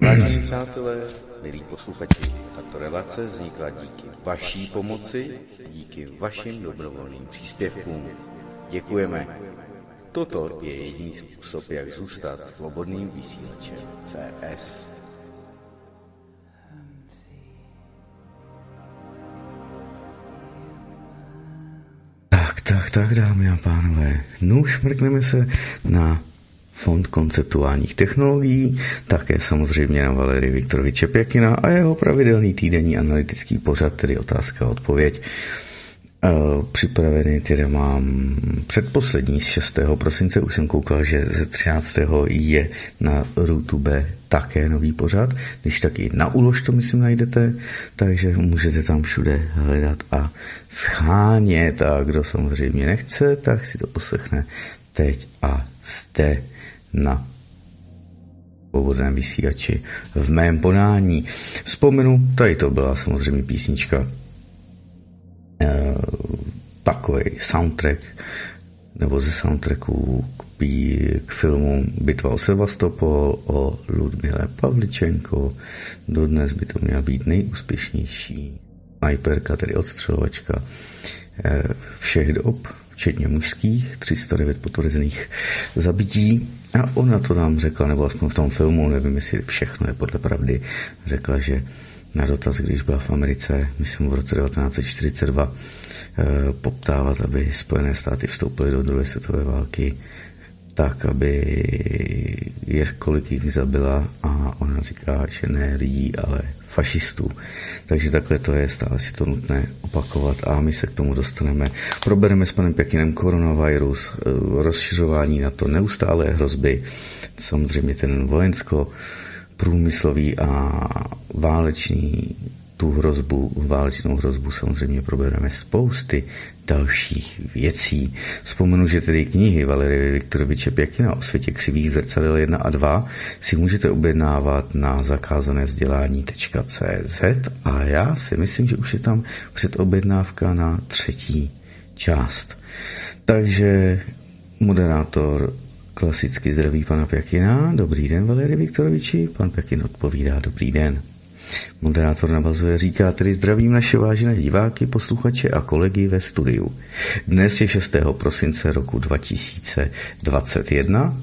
Vážení přátelé, milí posluchači, tato relace vznikla díky vaší pomoci, díky vašim dobrovolným příspěvkům. Děkujeme. Toto je jediný způsob, jak zůstat svobodným vysílačem CS. Tak, dámy a pánové, už mrkneme se na Fond konceptuálních technologií, také samozřejmě na Valerii Viktoroviče Pěkina a jeho pravidelný týdenní analytický pořad, tedy otázka a odpověď. Připravený tedy mám předposlední z 6. prosince, už jsem koukal, že ze 13. je na YouTube také nový pořad, když taky na Ulož to myslím najdete, takže můžete tam všude hledat a schánět, a kdo samozřejmě nechce, tak si to poslechne teď a zde na svobodném vysílači v mém podání. Vzpomenu, tady to byla samozřejmě písnička, takový soundtrack, nebo ze soundtracku k filmu Bitva o Sevastopol o Ludmile Pavličenko. Dodnes by to měla být nejúspěšnější snajperka, tedy odstřelovačka všech dob, včetně mužských, 309 potvrzených zabití. A ona to tam řekla, nebo aspoň v tom filmu, nevím, jestli všechno je podle pravdy, řekla, že na dotaz, když byla v Americe, myslím v roce 1942, poptávat, aby Spojené státy vstoupily do druhé světové války, tak, aby je kolik jich zabila, a ona říká, že ne lidí, ale fašistů. Takže takhle to je, stále si to nutné opakovat a my se k tomu dostaneme. Probereme s panem Pěkinem koronavirus, rozšiřování na to, neustálé hrozby, samozřejmě ten vojensko-průmyslový a válečnou hrozbu samozřejmě probereme spousty dalších věcí. Vzpomenu, že tedy knihy Valerie Viktoroviče Pěkina o světě křivých zrcadel 1 a 2 si můžete objednávat na zakázanevzdělání.cz a já si myslím, že už je tam předobjednávka na 3. část. Takže moderátor klasicky zdraví pana Pěkina. Dobrý den, Valerie Viktoroviči. Pan Pěkin odpovídá dobrý den. Moderátor navazuje, říká tedy zdravím naše vážené diváky, posluchače a kolegy ve studiu. Dnes je 6. prosince roku 2021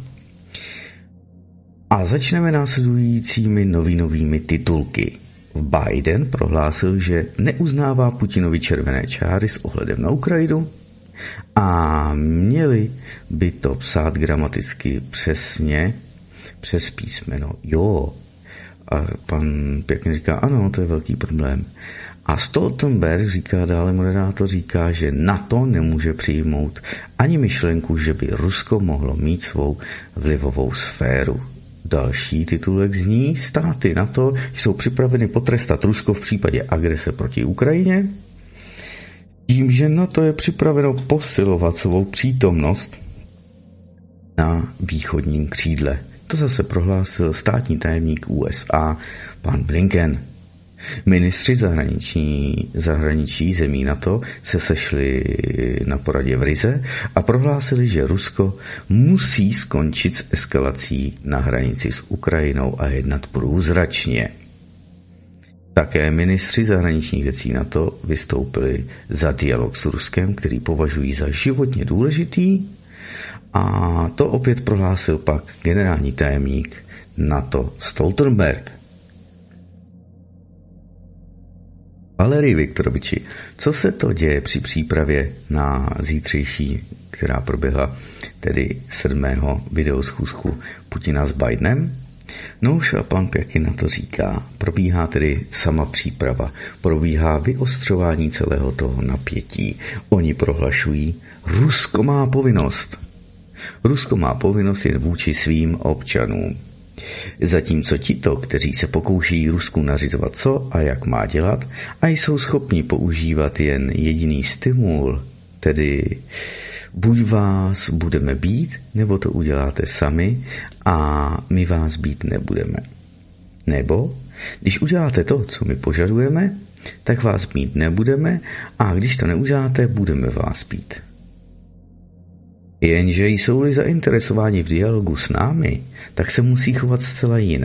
a začneme následujícími novinovými titulky. Biden prohlásil, že neuznává Putinovi červené čáry s ohledem na Ukrajinu a měli by to psát gramaticky přesně přes písmeno jo. A pan Pěkně říká, ano, to je velký problém. A Stoltenberg říká, dále moderátor říká, že NATO nemůže přijmout ani myšlenku, že by Rusko mohlo mít svou vlivovou sféru. Další titulek zní, státy NATO jsou připraveny potrestat Rusko v případě agrese proti Ukrajině, tím, že NATO je připraveno posilovat svou přítomnost na východním křídle. To zase prohlásil státní tajemník USA pan Blinken. Ministři zahraničí zemí NATO se sešli na poradě v Rize a prohlásili, že Rusko musí skončit s eskalací na hranici s Ukrajinou a jednat průzračně. Také ministři zahraničních věcí NATO vystoupili za dialog s Ruskem, který považují za životně důležitý, a to opět prohlásil pak generální tajemník NATO Stoltenberg. Valerii Viktoroviči, co se to děje při přípravě na zítřejší, která proběhla tedy 7. videoschůzku Putina s Bidenem? No už a pan Pěkin na to říká, probíhá tedy sama příprava, probíhá vyostřování celého toho napětí. Oni prohlašují, Rusko má povinnost. Rusko má povinnost jen vůči svým občanům. Zatímco tito, kteří se pokouší Rusku nařizovat co a jak má dělat a jsou schopni používat jen jediný stimul, tedy buď vás budeme bít, nebo to uděláte sami a my vás bít nebudeme. Nebo, když uděláte to, co my požadujeme, tak vás bít nebudeme a když to neuděláte, budeme vás bít. Jenže jsou-li zainteresováni v dialogu s námi, tak se musí chovat zcela jinak.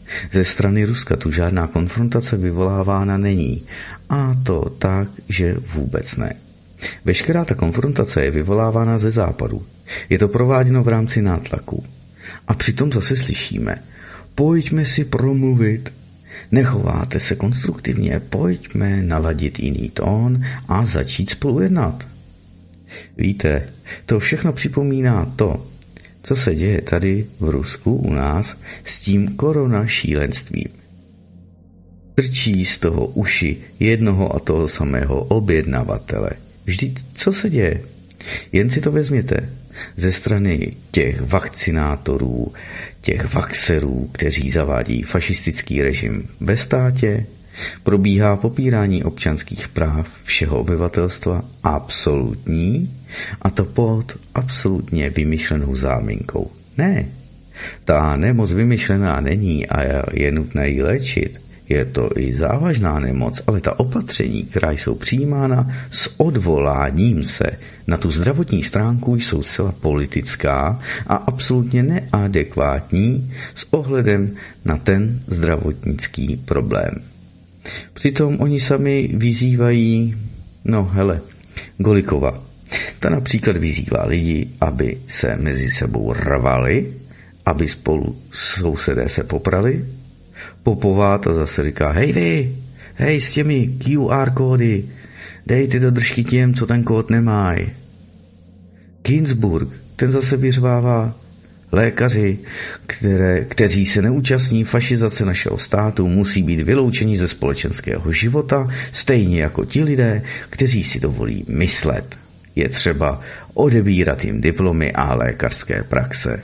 Ze strany Ruska tu žádná konfrontace vyvolávána není. A to tak, že vůbec ne. Veškerá ta konfrontace je vyvolávána ze západu. Je to prováděno v rámci nátlaku. A přitom zase slyšíme, pojďme si promluvit, nechováte se konstruktivně, pojďme naladit jiný tón a začít spolu jednat. Víte, to všechno připomíná to, co se děje tady v Rusku u nás s tím korona šílenstvím. Trčí z toho uši jednoho a toho samého objednavatele. Vždyť co se děje? Jen si to vezměte. Ze strany těch vakcinátorů, těch vaxerů, kteří zavádí fašistický režim ve státě, probíhá popírání občanských práv všeho obyvatelstva absolutní, a to pod absolutně vymyšlenou záminkou. Ne, ta nemoc vymyšlená není a je nutné ji léčit. Je to i závažná nemoc, ale ta opatření, která jsou přijímána s odvoláním se na tu zdravotní stránku, jsou zcela politická a absolutně neadekvátní s ohledem na ten zdravotnický problém. Přitom oni sami vyzývají, Golikova. Ta například vyzývá lidi, aby se mezi sebou rvali, aby spolu sousedé se poprali. Popová to zase říká, hej s těmi QR kódy, dejte do držky těm, co ten kód nemají. Ginsburg, ten zase vyřvává, lékaři, kteří se neúčastní fašizace našeho státu, musí být vyloučeni ze společenského života, stejně jako ti lidé, kteří si dovolí myslet. Je třeba odebírat jim diplomy a lékařské praxe.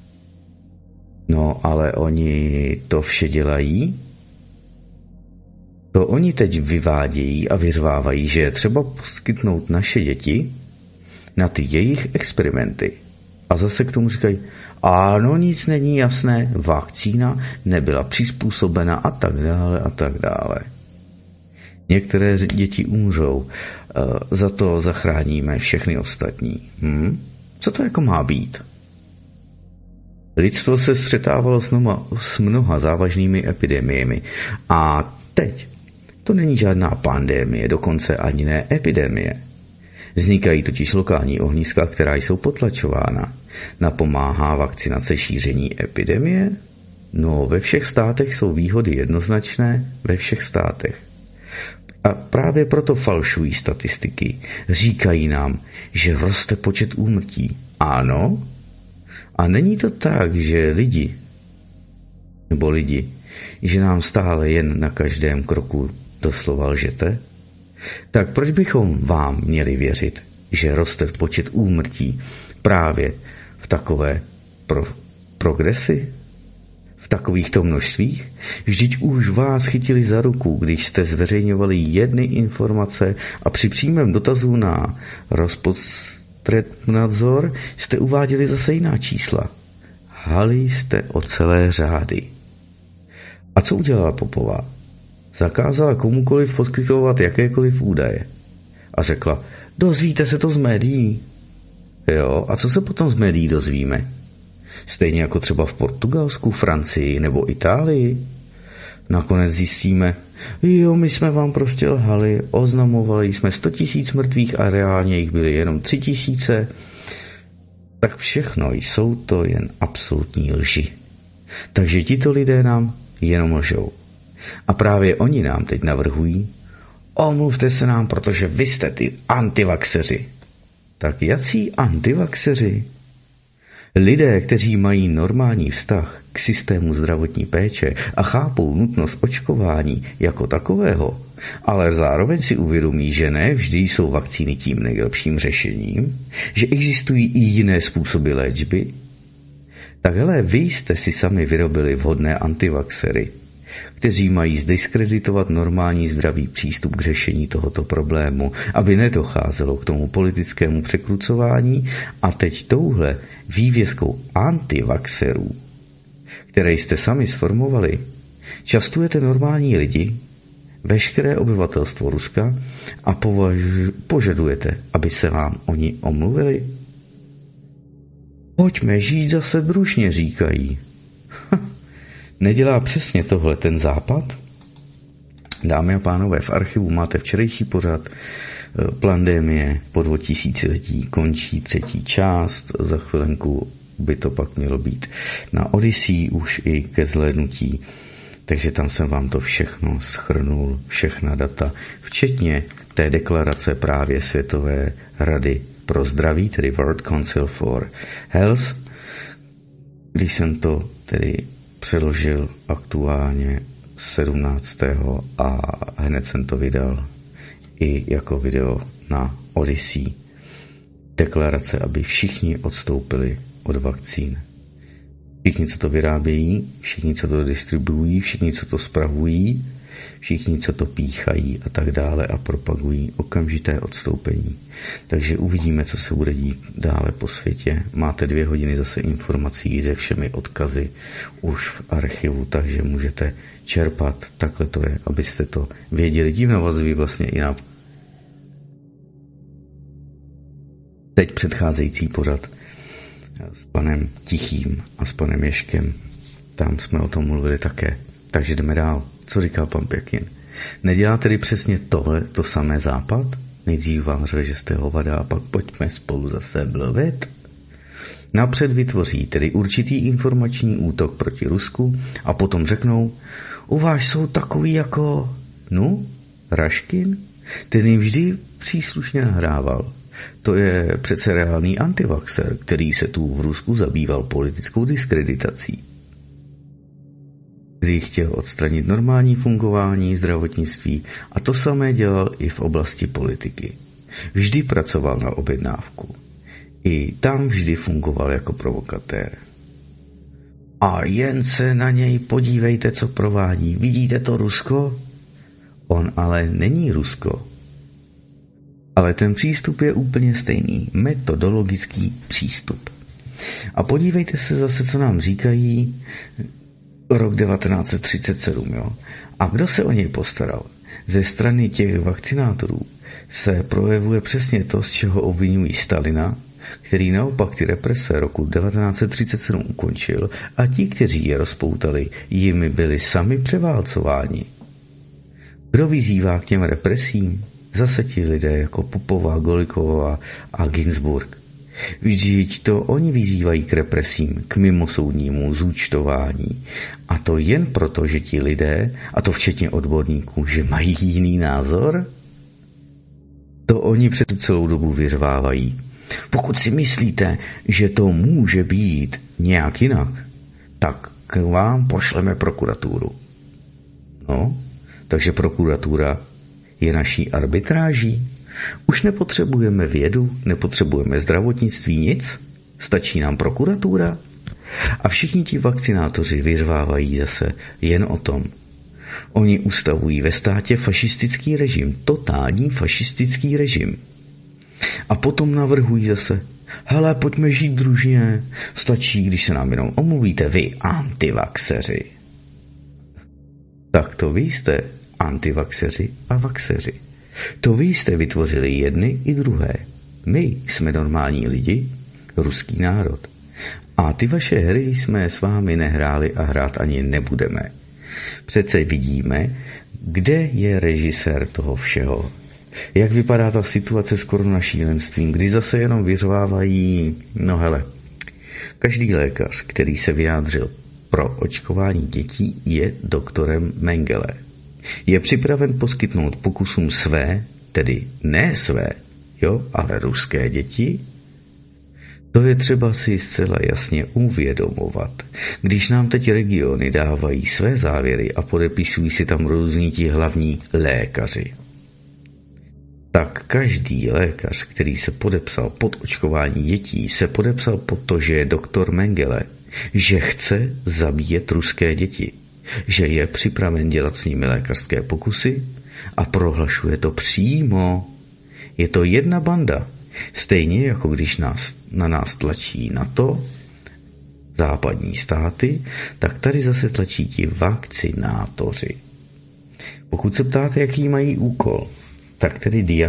No, ale oni to vše dělají? To oni teď vyvádějí a vyřvávají, že je třeba poskytnout naše děti na ty jejich experimenty. A zase k tomu říkají, ano, nic není jasné, vakcína nebyla přizpůsobena a tak dále a tak dále. Některé děti umřou, za to zachráníme všechny ostatní. Co to jako má být? Lidstvo se střetávalo s mnoha závažnými epidemiemi a teď to není žádná pandemie, dokonce ani ne epidemie. Vznikají totiž lokální ohniska, která jsou potlačována. Napomáhá vakcinace šíření epidemie? No, ve všech státech jsou výhody jednoznačné, ve všech státech. A právě proto falšují statistiky. Říkají nám, že roste počet úmrtí. Ano? A není to tak, že lidi, že nám stále jen na každém kroku doslova lžete? Tak proč bychom vám měli věřit, že roste počet úmrtí právě v takové progresi? V takovýchto množstvích? Vždyť už vás chytili za ruku, když jste zveřejňovali jedny informace a při přímém dotazu na Rospotřebnadzor jste uváděli zase jiná čísla. Hali jste o celé řády. A co udělala Popová? Zakázala komukoliv poskytovat jakékoliv údaje. A řekla, dozvíte se to z médií. Jo, a co se potom z médií dozvíme? Stejně jako třeba v Portugalsku, Francii nebo Itálii. Nakonec zjistíme, my jsme vám prostě lhali, oznamovali jsme 100 000 mrtvých a reálně jich byly jenom 3 000. Tak všechno jsou to jen absolutní lži. Takže tito lidé nám jenom lžou. A právě oni nám teď navrhují, omluvte se nám, protože vy jste ty antivaxeři. Tak jací antivaxeři? Lidé, kteří mají normální vztah k systému zdravotní péče a chápou nutnost očkování jako takového, ale zároveň si uvědomí, že ne vždy jsou vakcíny tím nejlepším řešením, že existují i jiné způsoby léčby, tak hele, vy jste si sami vyrobili vhodné antivaxery, kteří mají zdiskreditovat normální zdravý přístup k řešení tohoto problému, aby nedocházelo k tomu politickému překrucování a teď touhle vývěskou antivaxerů, které jste sami sformovali, častujete normální lidi, veškeré obyvatelstvo Ruska a požadujete, aby se vám oni omluvili? Pojďme žít zase družně, říkají. nedělá přesně tohle ten Západ? Dámy a pánové, v archivu máte včerejší pořad Plandemie po 2000 končí 3. část, za chvilenku by to pak mělo být na Odyssey už i ke zhlédnutí, takže tam jsem vám to všechno shrnul, všechna data, včetně té deklarace právě Světové rady pro zdraví, tedy World Council for Health, když jsem to tedy přeložil aktuálně 17. a hned jsem to vydal i jako video na Odyssey. Deklarace, aby všichni odstoupili od vakcín. Všichni, co to vyrábějí, všichni, co to distribuují, všichni, co to spravují, všichni, co to píchají a tak dále a propagují okamžité odstoupení. Takže uvidíme, co se bude dít dále po světě. Máte 2 hodiny zase informací se všemi odkazy už v archivu, takže můžete čerpat. Takhle to je, abyste to věděli. Tím navazují vlastně i na teď předcházející pořad s panem Tichým a s panem Ježkem. Tam jsme o tom mluvili také. Takže jdeme dál. Co říká pan Pěkin? Nedělá tedy přesně tohle, to samé Západ? Nejdřív vám řekl, že jste hovada a pak pojďme spolu zase mluvit. Napřed vytvoří tedy určitý informační útok proti Rusku a potom řeknou, u vás jsou takový jako, Raškin, ten jim vždy příslušně nahrával. To je přece reálný antivaxer, který se tu v Rusku zabýval politickou diskreditací. Kdy chtěl odstranit normální fungování zdravotnictví a to samé dělal i v oblasti politiky. Vždy pracoval na objednávku. I tam vždy fungoval jako provokatér. A jen se na něj podívejte, co provádí. Vidíte to Rusko? On ale není Rusko. Ale ten přístup je úplně stejný. Metodologický přístup. A podívejte se zase, co nám říkají rok 1937. Jo? A kdo se o něj postaral? Ze strany těch vakcinátorů se projevuje přesně to, z čeho obvinují Stalina, který naopak ty represe roku 1937 ukončil a ti, kteří je rozpoutali, jimi byli sami převálcováni. Kdo vyzývá k těm represím? Zase ti lidé jako Popová, Goliková a Ginsburg. Vždyť to oni vyzývají k represím, k mimosoudnímu zúčtování. A to jen proto, že ti lidé, a to včetně odborníků, že mají jiný názor? To oni před celou dobu vyřvávají. Pokud si myslíte, že to může být nějak jinak, tak k vám pošleme prokuraturu. Takže prokuratura je naší arbitráží. Už nepotřebujeme vědu, nepotřebujeme zdravotnictví, nic. Stačí nám prokuratura. A všichni ti vakcinátoři vyřvávají zase jen o tom. Oni ustavují ve státě fašistický režim, totální fašistický režim. A potom navrhují zase, hele, pojďme žít družně, stačí, když se nám jenom omluvíte, vy antivaxeři. Tak to vy jste antivaxeři a vaxeři. To vy jste vytvořili jedny i druhé. My jsme normální lidi, ruský národ. A ty vaše hry jsme s vámi nehráli a hrát ani nebudeme. Přece vidíme, kde je režisér toho všeho. Jak vypadá ta situace s koronašílenstvím, kdy zase jenom vyřvávají, každý lékař, který se vyjádřil pro očkování dětí, je doktorem Mengele. Je připraven poskytnout pokusům své, tedy ne své, ale ruské děti? To je třeba si zcela jasně uvědomovat. Když nám teď regiony dávají své závěry a podepisují si tam různí ti hlavní lékaři, tak každý lékař, který se podepsal pod očkování dětí, se podepsal pod to, že je doktor Mengele, že chce zabíjet ruské děti, že je připraven dělat s nimi lékařské pokusy a prohlašuje to přímo. Je to jedna banda. Stejně jako když na nás tlačí NATO, západní státy, tak tady zase tlačí ti vakcinátoři. Pokud se ptáte, jaký mají úkol, tak tedy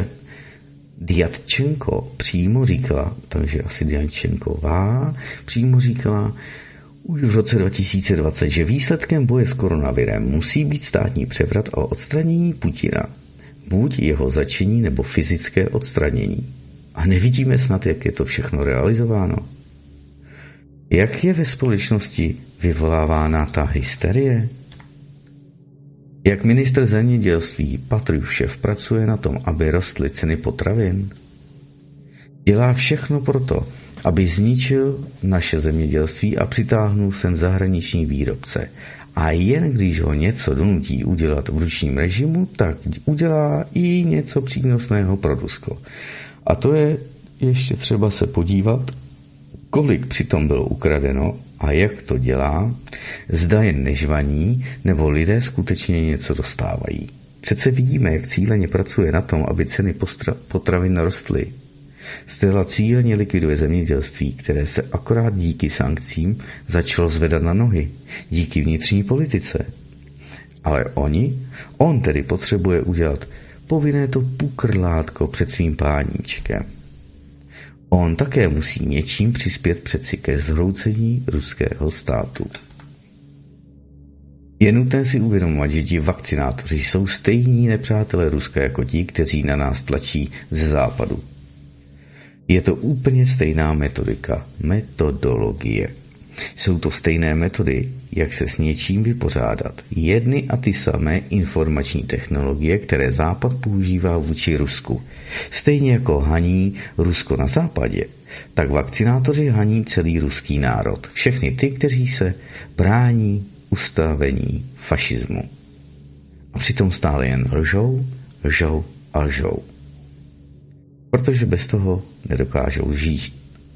Dyatčenko přímo říkala, takže asi Dyatčenková přímo říkala, už v roce 2020, že výsledkem boje s koronavirem musí být státní převrat a odstranění Putina. Buď jeho zatčení nebo fyzické odstranění. A nevidíme snad, jak je to všechno realizováno. Jak je ve společnosti vyvolávána ta hysterie? Jak ministr zemědělství Patrushev pracuje na tom, aby rostly ceny potravin? Dělá všechno proto, aby zničil naše zemědělství a přitáhnul sem zahraniční výrobce. A jen když ho něco donutí udělat v ručním režimu, tak udělá i něco přínosného pro Rusko. A to je ještě třeba se podívat, kolik přitom bylo ukradeno a jak to dělá, zda jen nežvaní, nebo lidé skutečně něco dostávají. Přece vidíme, jak cíleně pracuje na tom, aby ceny potravin rostly. Zcela cíleně likviduje zemědělství, které se akorát díky sankcím začalo zvedat na nohy, díky vnitřní politice. Ale on tedy potřebuje udělat povinné to pukrlátko před svým páníčkem. On také musí něčím přispět přeci ke zhroucení ruského státu. Je nutné si uvědomovat, že ti vakcinátoři jsou stejní nepřátelé Ruska jako ti, kteří na nás tlačí ze západu. Je to úplně stejná metodologie. Jsou to stejné metody, jak se s něčím vypořádat. Jedny a ty samé informační technologie, které Západ používá vůči Rusku. Stejně jako haní Rusko na západě, tak vakcinátoři haní celý ruský národ. Všechny ty, kteří se brání ustavení fašismu. A přitom stále jen lžou a lžou. Protože bez toho nedokážou žít.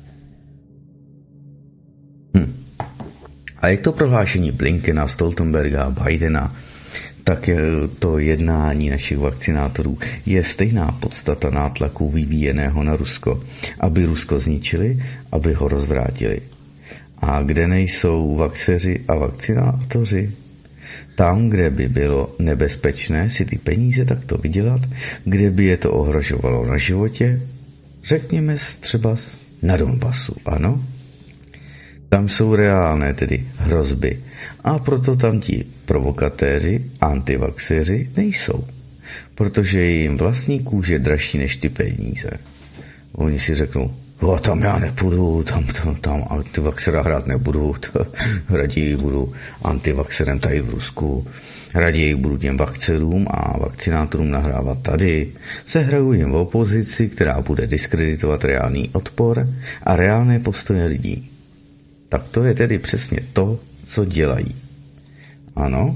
A jak to prohlášení Blinkena, Stoltenberga a Bidena, tak je to jednání našich vakcinátorů je stejná podstata nátlaku vyvíjeného na Rusko, aby Rusko zničili, aby ho rozvrátili. A kde nejsou vakceři a vakcinátoři? Tam, kde by bylo nebezpečné si ty peníze takto vydělat, kde by je to ohrožovalo na životě, řekněme třeba na Donbasu, ano? Tam jsou reálné tedy hrozby a proto tam ti provokatéři, antivaxeři nejsou, protože je jim vlastní kůže dražší než ty peníze. Oni si řeknou, tam já nepůjdu, tam antivaxera hrát nebudu, raději budu antivaxerem tady v Rusku, raději budu těm vakcerům a vakcinátorům nahrávat tady, sehraju jim v opozici, která bude diskreditovat reálný odpor a reálné postoje lidí. Tak to je tedy přesně to, co dělají. Ano?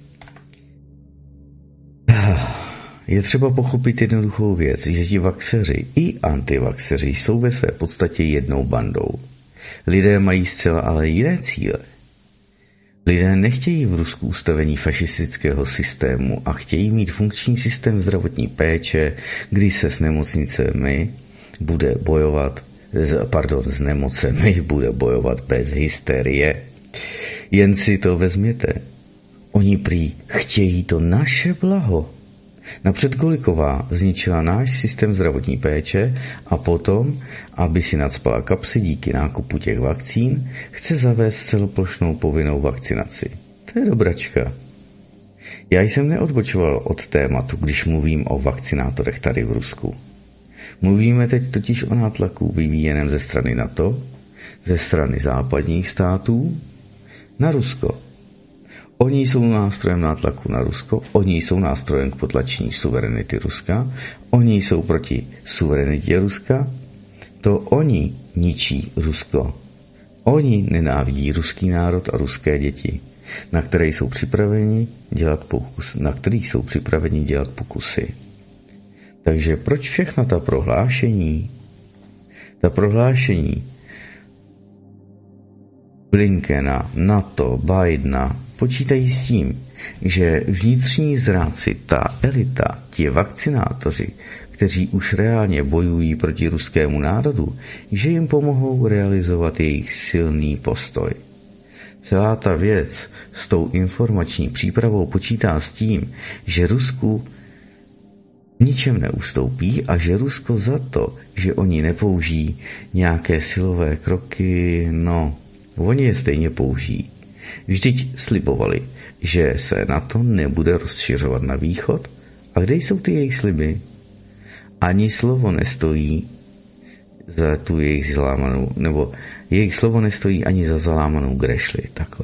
Je třeba pochopit jednoduchou věc, že ti vaxeři i antivaxeři jsou ve své podstatě jednou bandou. Lidé mají zcela ale jiné cíle. Lidé nechtějí v Rusku ustavení fašistického systému a chtějí mít funkční systém zdravotní péče, kdy se s nemocnicemi bude bojovat s nemocemi bude bojovat bez hysterie. Jen si to vezměte. Oni prý chtějí to naše blaho. Napřed Goliková zničila náš systém zdravotní péče a potom, aby si nacpala kapsy díky nákupu těch vakcín, chce zavést celoplošnou povinnou vakcinaci. To je dobračka. Já jsem neodbočoval od tématu, když mluvím o vakcinátorech tady v Rusku. Mluvíme teď totiž o nátlaku vyvíjeném ze strany NATO, ze strany západních států na Rusko. Oni jsou nástrojem nátlaku na Rusko, oni jsou nástrojem k potlačení suverenity Ruska, oni jsou proti suverenitě Ruska, to oni ničí Rusko. Oni nenávidí ruský národ a ruské děti, na které jsou připraveni dělat pokusy. Takže proč všechna ta prohlášení? Ta prohlášení Blinkena, NATO, Bidena počítají s tím, že vnitřní zrádci, ta elita, ti vakcinátoři, kteří už reálně bojují proti ruskému národu, že jim pomohou realizovat jejich silný postoj. Celá ta věc s tou informační přípravou počítá s tím, že Rusku ničem neustoupí a že Rusko za to, že oni nepoužijí nějaké silové kroky, Oni je stejně použijí. Vždyť slibovali, že se na to nebude rozšiřovat na východ. A kde jsou ty jejich sliby? Ani slovo nestojí za tu jejich zalámanou, nebo jejich slovo nestojí ani za zalámanou grešli, takhle.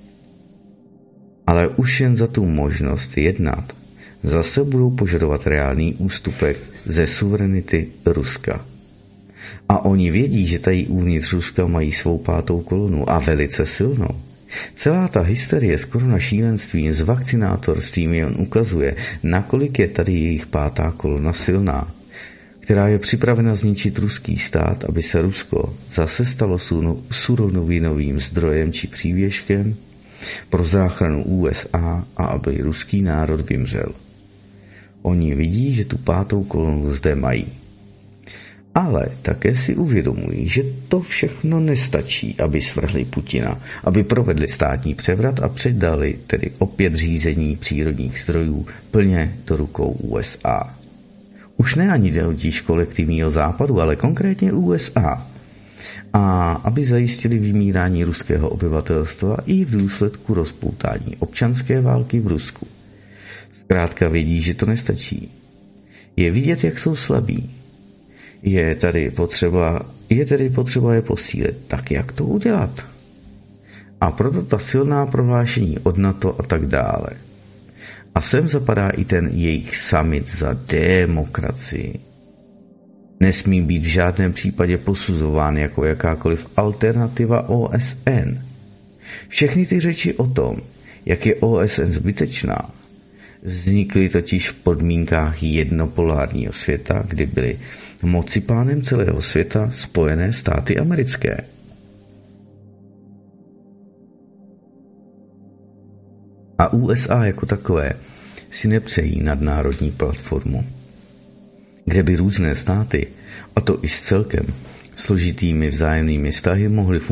Ale už jen za tu možnost jednat zase budou požadovat reálný ústupek ze suverenity Ruska. A oni vědí, že tady uvnitř Ruska mají svou pátou kolonu a velice silnou. Celá ta hysterie s koronašílenstvím, s vakcinátorstvím jen ukazuje, nakolik je tady jejich pátá kolona silná, která je připravena zničit ruský stát, aby se Rusko zase stalo surovinovým zdrojem či přívěškem pro záchranu USA a aby ruský národ vymřel. Oni vidí, že tu pátou kolonu zde mají. Ale také si uvědomují, že to všechno nestačí, aby svrhli Putina, aby provedli státní převrat a předali tedy opět řízení přírodních zdrojů plně do rukou USA. Už ne ani totiž kolektivního západu, ale konkrétně USA. A aby zajistili vymírání ruského obyvatelstva i v důsledku rozpoutání občanské války v Rusku. Zkrátka vědí, že to nestačí. Je vidět, jak jsou slabí. Je tedy potřeba je posílit. Tak jak to udělat? A proto ta silná prohlášení od NATO a tak dále. A sem zapadá i ten jejich summit za demokracii. Nesmí být v žádném případě posuzován jako jakákoliv alternativa OSN. Všechny ty řeči o tom, jak je OSN zbytečná, vznikly totiž v podmínkách jednopolárního světa, kdy byly mocipánem celého světa Spojené státy americké. A USA jako takové si nepřejí nadnárodní platformu, kde by různé státy, a to i s celkem složitými vzájemnými vztahy,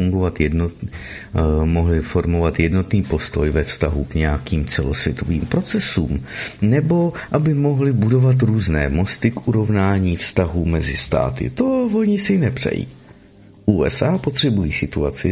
mohly formovat jednotný postoj ve vztahu k nějakým celosvětovým procesům, nebo aby mohli budovat různé mosty k urovnání vztahů mezi státy. To oni si nepřejí. USA potřebují situaci,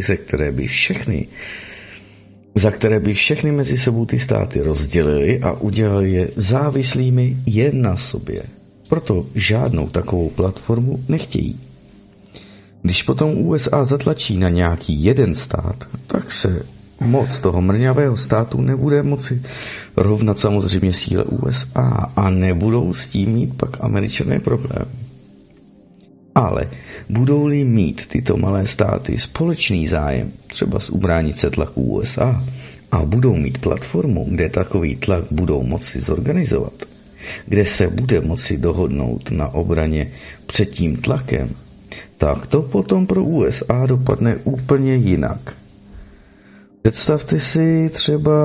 za které by všechny mezi sebou ty státy rozdělili a udělali je závislými jen na sobě. Proto žádnou takovou platformu nechtějí. Když potom USA zatlačí na nějaký jeden stát, tak se moc toho mrňavého státu nebude moci rovnat samozřejmě síle USA a nebudou s tím mít pak Američané problém. Ale budou-li mít tyto malé státy společný zájem, třeba z ubránit se tlaku USA, a budou mít platformu, kde takový tlak budou moci zorganizovat, kde se bude moci dohodnout na obraně před tím tlakem, tak to potom pro USA dopadne úplně jinak. Představte si třeba,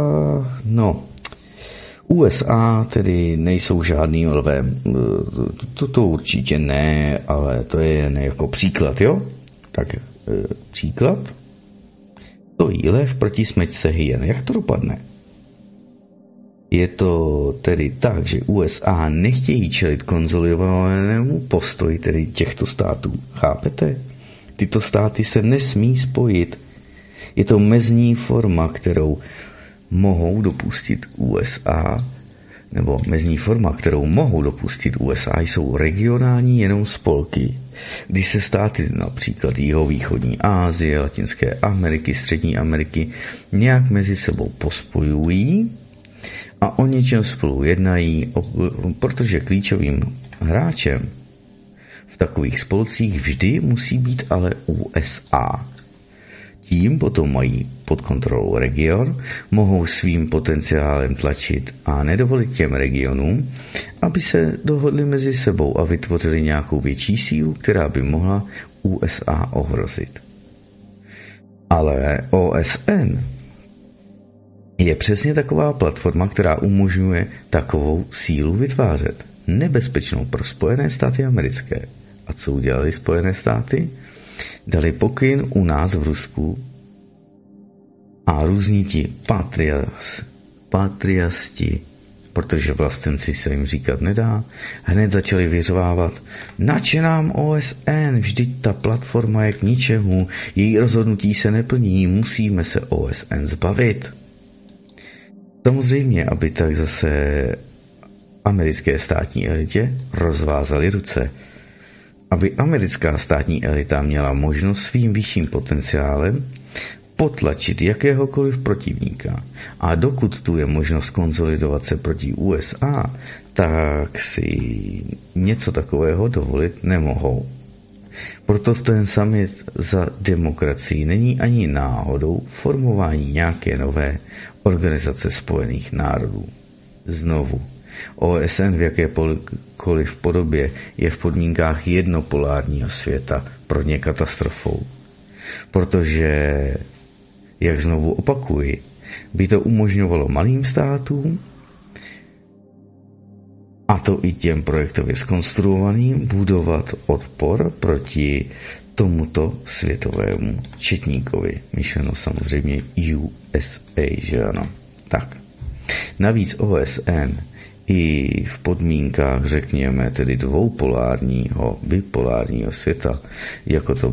USA tedy nejsou žádným lvem. To určitě ne, ale to je jen jako příklad, jo? Tak příklad. Stojí lev proti smečce hyen. Jak to dopadne? Je to tedy tak, že USA nechtějí čelit konzolidovanému postoji tedy těchto států. Chápete? Tyto státy se nesmí spojit. Je to mezní forma, kterou mohou dopustit USA, nebo mezní forma, kterou mohou dopustit USA, jsou regionální jenom spolky, kdy se státy například jihovýchodní Asie, Latinské Ameriky, Střední Ameriky nějak mezi sebou pospojují a o něčem spolu jednají, protože klíčovým hráčem v takových spolcích vždy musí být ale USA. Tím potom mají pod kontrolou region, mohou svým potenciálem tlačit a nedovolit těm regionům, aby se dohodli mezi sebou a vytvořili nějakou větší sílu, která by mohla USA ohrozit. Ale OSN je přesně taková platforma, která umožňuje takovou sílu vytvářet. Nebezpečnou pro Spojené státy americké. A co udělali Spojené státy? Dali pokyn u nás v Rusku a různí ti patriasti, protože vlastenci se jim říkat nedá, hned začali vyřvávat: nače nám OSN, vždyť ta platforma je k ničemu, její rozhodnutí se neplní, musíme se OSN zbavit. Samozřejmě, aby tak zase americké státní elitě rozvázali ruce. Aby americká státní elita měla možnost svým vyšším potenciálem potlačit jakéhokoliv protivníka. A dokud tu je možnost konsolidovat se proti USA, tak si něco takového dovolit nemohou. Proto ten summit za demokracii není ani náhodou formování nějaké nové organizace Spojených národů. Znovu, OSN v jakékoliv podobě je v podmínkách jednopolárního světa pro ně katastrofou. Protože, jak znovu opakuji, by to umožňovalo malým státům, a to i těm projektově zkonstruovaným, budovat odpor proti tomuto světovému četníkovi. Myšleno samozřejmě USA, že ano. Tak. Navíc OSN i v podmínkách, řekněme, tedy dvoupolárního, bipolárního světa, jako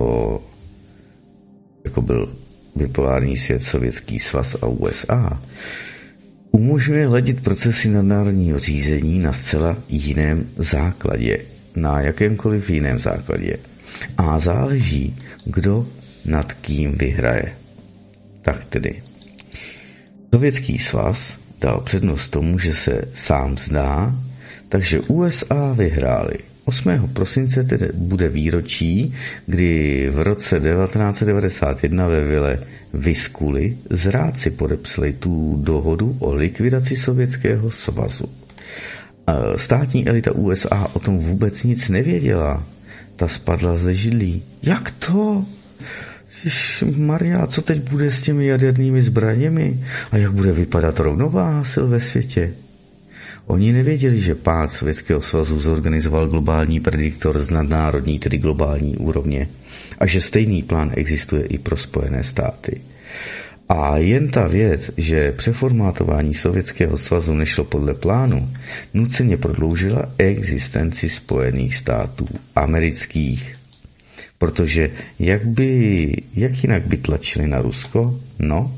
byl bipolární svět Sovětský svaz a USA, umožňuje hledit procesy nadnárodního řízení na zcela jiném základě, na jakémkoliv jiném základě. A záleží, kdo nad kým vyhraje. Tak tedy. Sovětský svaz dal přednost tomu, že se sám zdá, takže USA vyhráli. 8. prosince tedy bude výročí, kdy v roce 1991 ve vile Viskuli zrádci podepsali tu dohodu o likvidaci Sovětského svazu. Státní elita USA o tom vůbec nic nevěděla. Ta spadla ze židlí. Jak to? Maria, co teď bude s těmi jadernými zbraněmi? A jak bude vypadat rovnováha sil ve světě? Oni nevěděli, že pád Sovětského svazu zorganizoval globální prediktor z nadnárodní, tedy globální úrovně, a že stejný plán existuje i pro Spojené státy. A jen ta věc, že přeformátování Sovětského svazu nešlo podle plánu, nuceně prodloužila existenci Spojených států amerických. Protože jak jinak by tlačili na Rusko? No.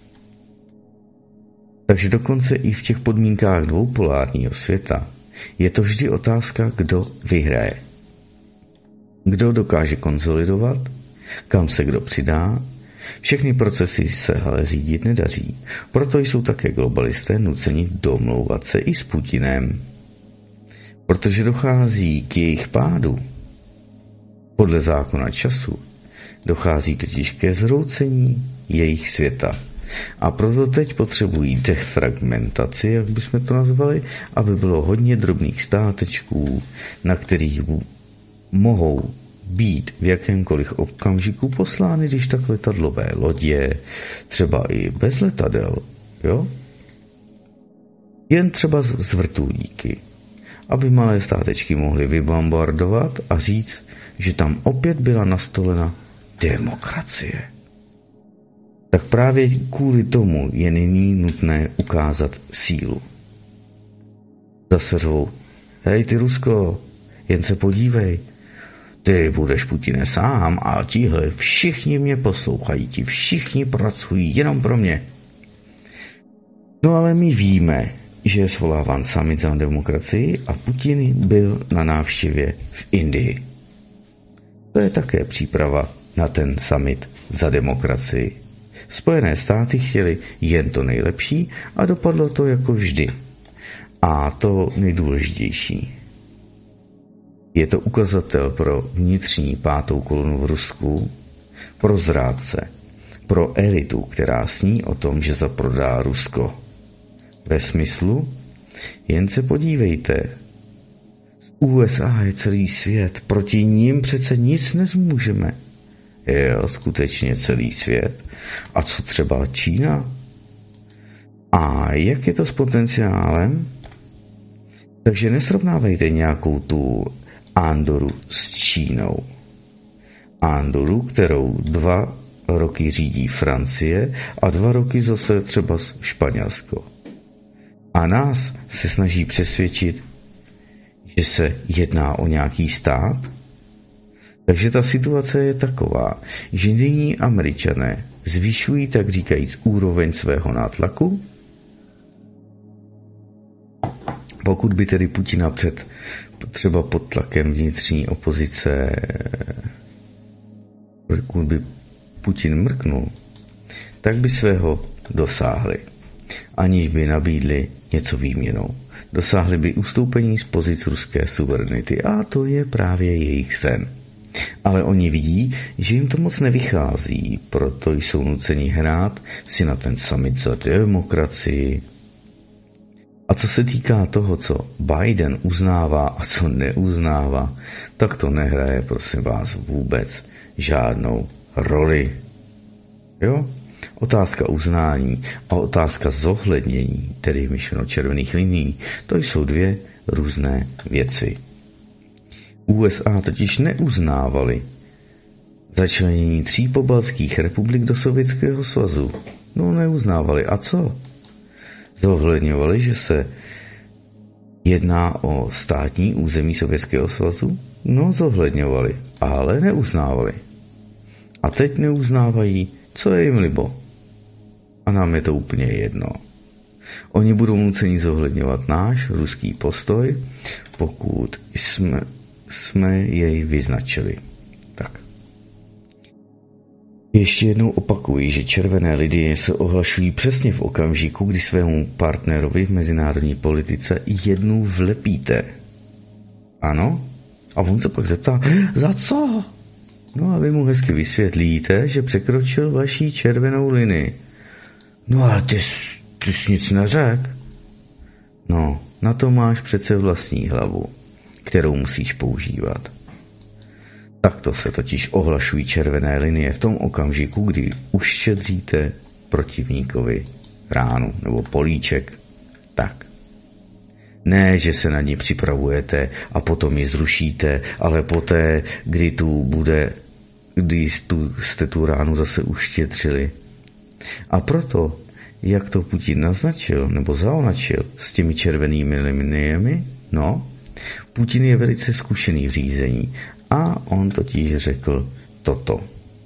Takže dokonce i v těch podmínkách dvoupolárního světa je to vždy otázka, kdo vyhraje. Kdo dokáže konsolidovat, kam se kdo přidá. Všechny procesy se ale řídit nedaří. Proto jsou také globalisté nuceni domlouvat se i s Putinem. Protože dochází k jejich pádu. Podle zákona času dochází totiž ke zhroucení jejich světa. A proto teď potřebují defragmentaci, jak bychom to nazvali, aby bylo hodně drobných státečků, na kterých mohou být v jakémkoliv okamžiku poslány, když tak letadlové lodě, třeba i bez letadel, jo? Jen třeba z vrtulníky, aby malé státečky mohly vybombardovat a říct, že tam opět byla nastolena demokracie. Tak právě kvůli tomu je nyní nutné ukázat sílu. Zase řvou: hej ty Rusko, jen se podívej, ty budeš, Putine, sám a tihle všichni mě poslouchají, ti všichni pracují jenom pro mě. No ale my víme, že je svoláván summit za demokracii a Putin byl na návštěvě v Indii. To je také příprava na ten summit za demokracii. Spojené státy chtěli jen to nejlepší a dopadlo to jako vždy. A to nejdůležitější. Je to ukazatel pro vnitřní pátou kolonu v Rusku, pro zrádce, pro elitu, která sní o tom, že zaprodá Rusko. Ve smyslu, jen se podívejte, z USA je celý svět, proti nim přece nic nezmůžeme. Jo, skutečně celý svět. A co třeba Čína? A jak je to s potenciálem? Takže nesrovnávejte nějakou tu Andoru s Čínou. Andoru, kterou 2 roky řídí Francie a 2 roky zase třeba Španělsko. A nás se snaží přesvědčit, že se jedná o nějaký stát. Takže ta situace je taková, že nyní Američané zvyšují, tak říkajíc, úroveň svého nátlaku. Pokud by tedy Putina třeba pod tlakem vnitřní opozice, pokud by Putin mrknul, tak by svého dosáhli, aniž by nabídli něco výměnou. Dosáhli by ustoupení z pozic ruské suverenity a to je právě jejich sen. Ale oni vidí, že jim to moc nevychází, proto jsou nuceni hrát si na ten summit za demokracii. A co se týká toho, co Biden uznává a co neuznává, tak to nehraje, prosím vás, vůbec žádnou roli. Jo? Otázka uznání a otázka zohlednění, tedy myšleno červených linií, to jsou dvě různé věci. USA totiž neuznávali začlenění 3 pobaltských republik do Sovětského svazu. No neuznávali. A co? Zohledňovali, že se jedná o státní území Sovětského svazu? No zohledňovali, ale neuznávali. A teď neuznávají, co je jim libo. A nám je to úplně jedno. Oni budou nuceni zohledňovat náš ruský postoj, pokud jsme jej vyznačili. Tak. Ještě jednou opakuji, že červené linie se ohlašují přesně v okamžiku, kdy svému partnerovi v mezinárodní politice jednu vlepíte. Ano? A on se pak zeptá, za co? No a vy mu hezky vysvětlíte, že překročil vaší červenou linii. No ale ty jsi nic neřekl. No, na to máš přece vlastní hlavu, kterou musíš používat. Takto se totiž ohlašují červené linie v tom okamžiku, kdy uštědříte protivníkovi ránu nebo políček. Tak. Ne, že se na ní připravujete a potom ji zrušíte, ale poté, kdy jste tu ránu zase uštědřili. A proto, jak to Putin naznačil nebo zaonačil s těmi červenými liniemi, no, Putin je velice zkušený v řízení a on totiž řekl toto.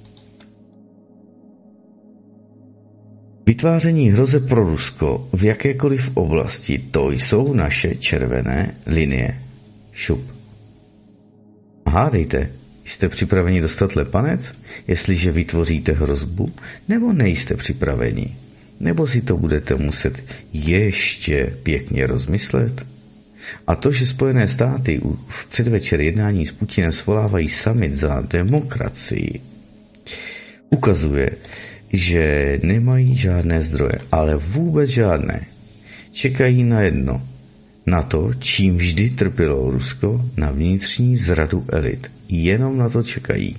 Vytváření hrozeb pro Rusko v jakékoliv oblasti, to jsou naše červené linie. Šup. Hádejte, jste připraveni dostat lepanec, jestliže vytvoříte hrozbu, nebo nejste připraveni? Nebo si to budete muset ještě pěkně rozmyslet? A to, že Spojené státy v předvečer jednání s Putinem svolávají summit za demokracii, ukazuje, že nemají žádné zdroje, ale vůbec žádné. Čekají na jedno, na to, čím vždy trpělo Rusko, na vnitřní zradu elit. Jenom na to čekají.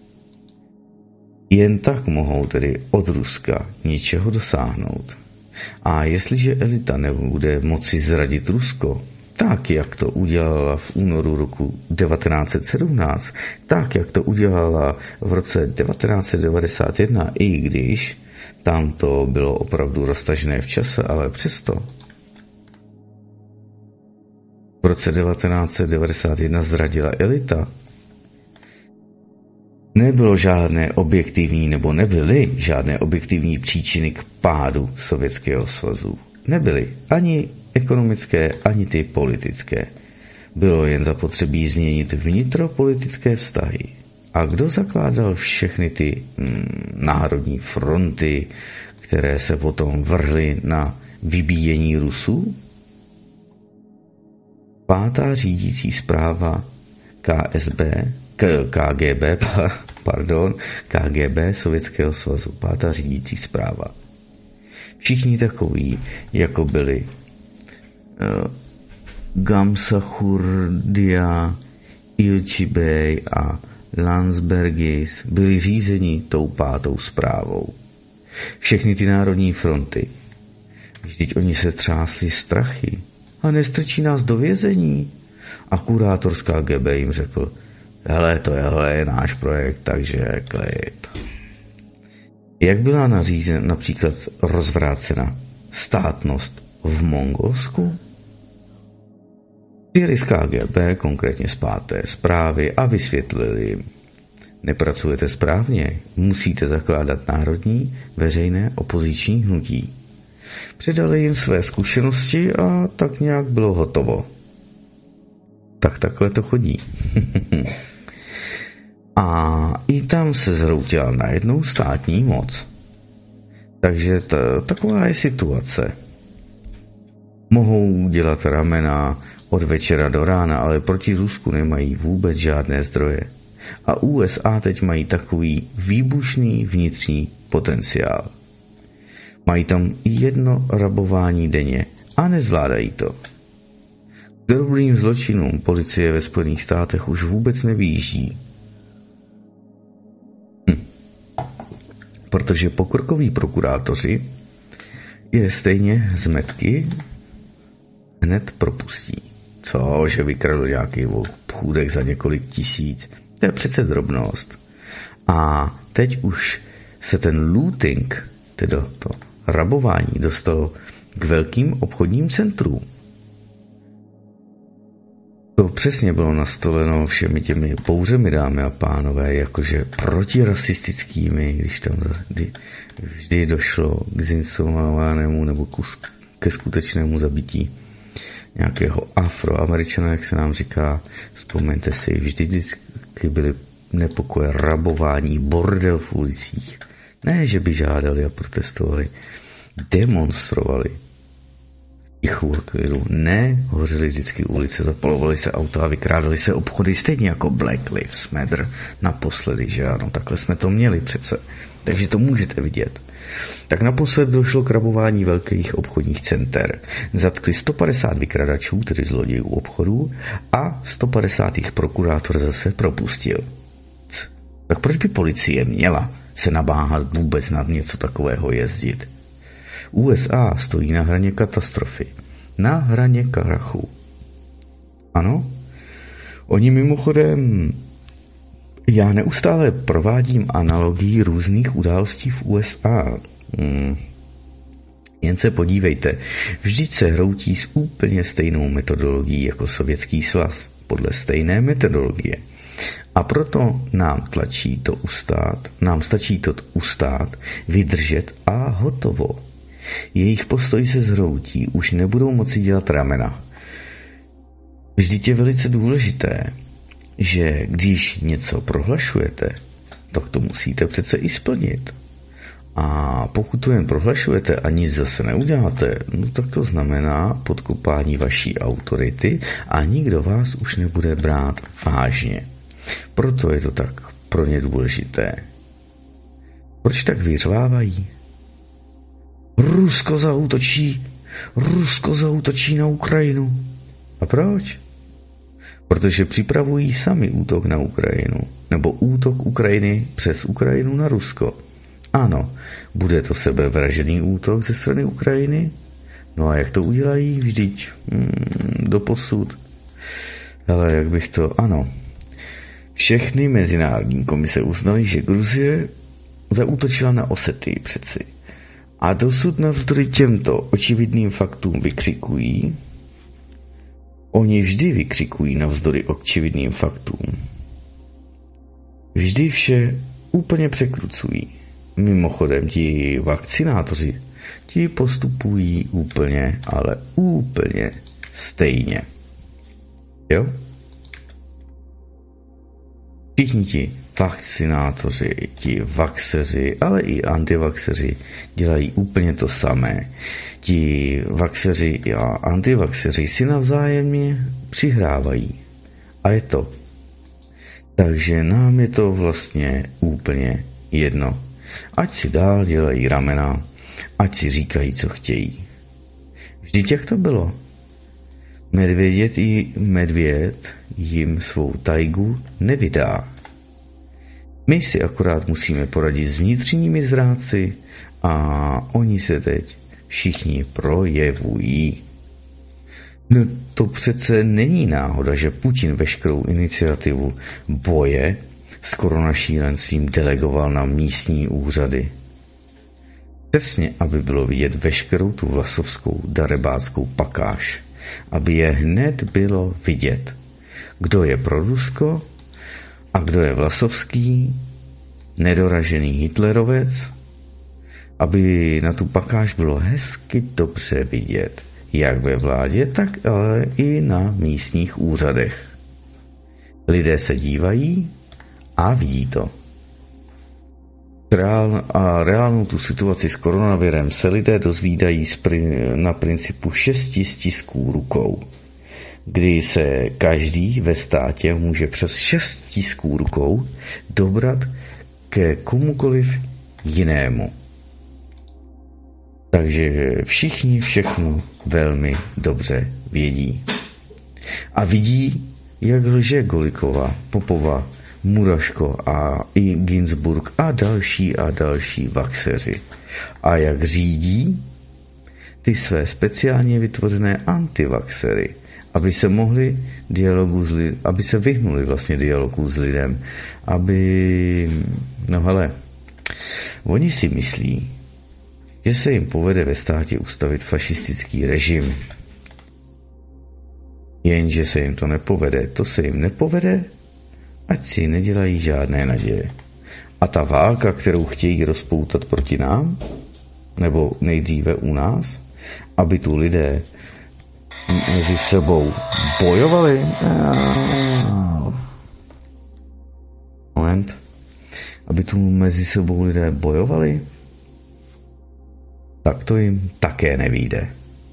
Jen tak mohou tedy od Ruska něčeho dosáhnout. A jestliže elita nebude moci zradit Rusko, tak, jak to udělala v únoru roku 1917, tak, jak to udělala v roce 1991, i když tam to bylo opravdu roztažené v čase, ale přesto. V roce 1991 zradila elita. Nebyly žádné objektivní příčiny k pádu Sovětského svazu. Nebyly ani ekonomické, ani ty politické. Bylo jen zapotřebí změnit vnitropolitické vztahy. A kdo zakládal všechny ty národní fronty, které se potom vrhly na vybíjení Rusů? 5. řídící zpráva KGB Sovětského svazu. 5. řídící zpráva. Všichni takoví, jako byli Gamsachurdia, Ilčibej a Landsbergis, byli řízeni tou 5. zprávou. Všechny ty národní fronty. Vždyť oni se třásli strachy. A nestrčí nás do vězení. A kurátor z KGB jim řekl, hele, tohle je náš projekt, takže klid. Jak byla například rozvrácena státnost v Mongolsku? Přijeli z KGB, konkrétně z 5. zprávy a vysvětlili, nepracujete správně, musíte zakládat národní, veřejné opoziční hnutí. Předali jim své zkušenosti a tak nějak bylo hotovo. Tak takhle to chodí. A i tam se zhroutila najednou státní moc. Takže taková je situace. Mohou dělat ramena od večera do rána, ale proti Rusku nemají vůbec žádné zdroje. A USA teď mají takový výbušný vnitřní potenciál. Mají tam 1 rabování denně a nezvládají to. K drobným zločinům policie ve Spojených státech už vůbec nevyjíždí. Protože pokrokoví prokurátoři je stejně zmetky hned propustí. Co, že vykradl nějaký obchůdek za několik tisíc? To je přece drobnost. A teď už se ten looting, tedy to rabování, dostalo k velkým obchodním centrům. To přesně bylo nastoleno všemi těmi bouřemi, dámy a pánové, jakože protirasistickými, když tam vždy došlo k zinscenovanému nebo ke skutečnému zabití nějakého Afroameričana, jak se nám říká. Vzpomeňte si, vždycky byly nepokoje, rabování, bordel v ulicích. Ne, že by žádali a protestovali, demonstrovali. Ne, hořely vždycky ulice, zapalovaly se auta a vykrádali se obchody, stejně jako Black Lives Matter naposledy, že ano, takhle jsme to měli přece. Takže to můžete vidět. Tak naposled došlo k rabování velkých obchodních center. Zatkli 150 vykradačů, tedy zlodějů obchodů, a 150 jich prokurátor zase propustil. Tak proč by policie měla se nabáhat vůbec nad něco takového jezdit? USA stojí na hraně katastrofy, na hraně krachu. Ano, oni mimochodem, já neustále provádím analogii různých událostí v USA. Jen se podívejte, vždyť se hroutí s úplně stejnou metodologií jako Sovětský svaz, podle stejné metodologie. A proto nám stačí to ustát, vydržet a hotovo. Jejich postoj se zhroutí, už nebudou moci dělat ramena. Vždyť je velice důležité, že když něco prohlašujete, tak to musíte přece i splnit. A pokud to jen prohlašujete a nic zase neuděláte, no tak to znamená podkopání vaší autority a nikdo vás už nebude brát vážně. Proto je to tak pro ně důležité. Proč tak vyřvávají? Rusko zaútočí na Ukrajinu. A proč? Protože připravují sami útok na Ukrajinu, nebo útok Ukrajiny přes Ukrajinu na Rusko. Ano, bude to sebevražedný útok ze strany Ukrajiny? No a jak to udělají? Vždyť doposud. Ale jak bych to... Ano. Všechny mezinárodní komise uznaly, že Gruzie zaútočila na Osetii přeci. A dosud navzdory těmto očividným faktům vykřikují. Oni vždy vykřikují navzdory očividným faktům. Vždy vše úplně překrucují. Mimochodem, ti vakcinátoři, ti postupují úplně, ale úplně stejně. Jo? Všichni ti vakcinátoři, ti vaxeři, ale i antivaxeři dělají úplně to samé. Ti vaxeři a antivaxeři si navzájemně přihrávají. A je to. Takže nám je to vlastně úplně jedno. Ať si dál dělají ramena, ať si říkají, co chtějí. Vždyť jak to bylo? Medvěd jim svou tajgu nevydá. My si akorát musíme poradit s vnitřními zrádci a oni se teď všichni projevují. No to přece není náhoda, že Putin veškerou iniciativu boje s koronašílenstvím delegoval na místní úřady. Přesně, aby bylo vidět veškerou tu vlasovskou darebáckou pakáž. Aby je hned bylo vidět, kdo je pro Rusko a kdo je vlasovský, nedoražený hitlerovec, aby na tu pakáž bylo hezky dobře vidět, jak ve vládě, tak ale i na místních úřadech. Lidé se dívají a vidí to. Reálnou tu situaci s koronavirem se lidé dozvídají na principu 6 stisků rukou, kdy se každý ve státě může přes 6 stisků rukou dobrat ke komukoliv jinému. Takže všichni všechno velmi dobře vědí. A vidí, jak lže Goliková, Popova, Muraško a i Ginsburg a další vaxeři. A jak řídí ty své speciálně vytvořené antivaxery, aby se mohli aby se vyhnuli vlastně dialogu s lidem, oni si myslí, že se jim povede ve státě ustavit fašistický režim. Jenže se jim to nepovede. To se jim nepovede, ať si nedělají žádné naděje. A ta válka, kterou chtějí rozpoutat proti nám, nebo nejdříve u nás, aby tu lidé mezi sebou bojovali, aby tu mezi sebou lidé bojovali, tak to jim také nevyjde.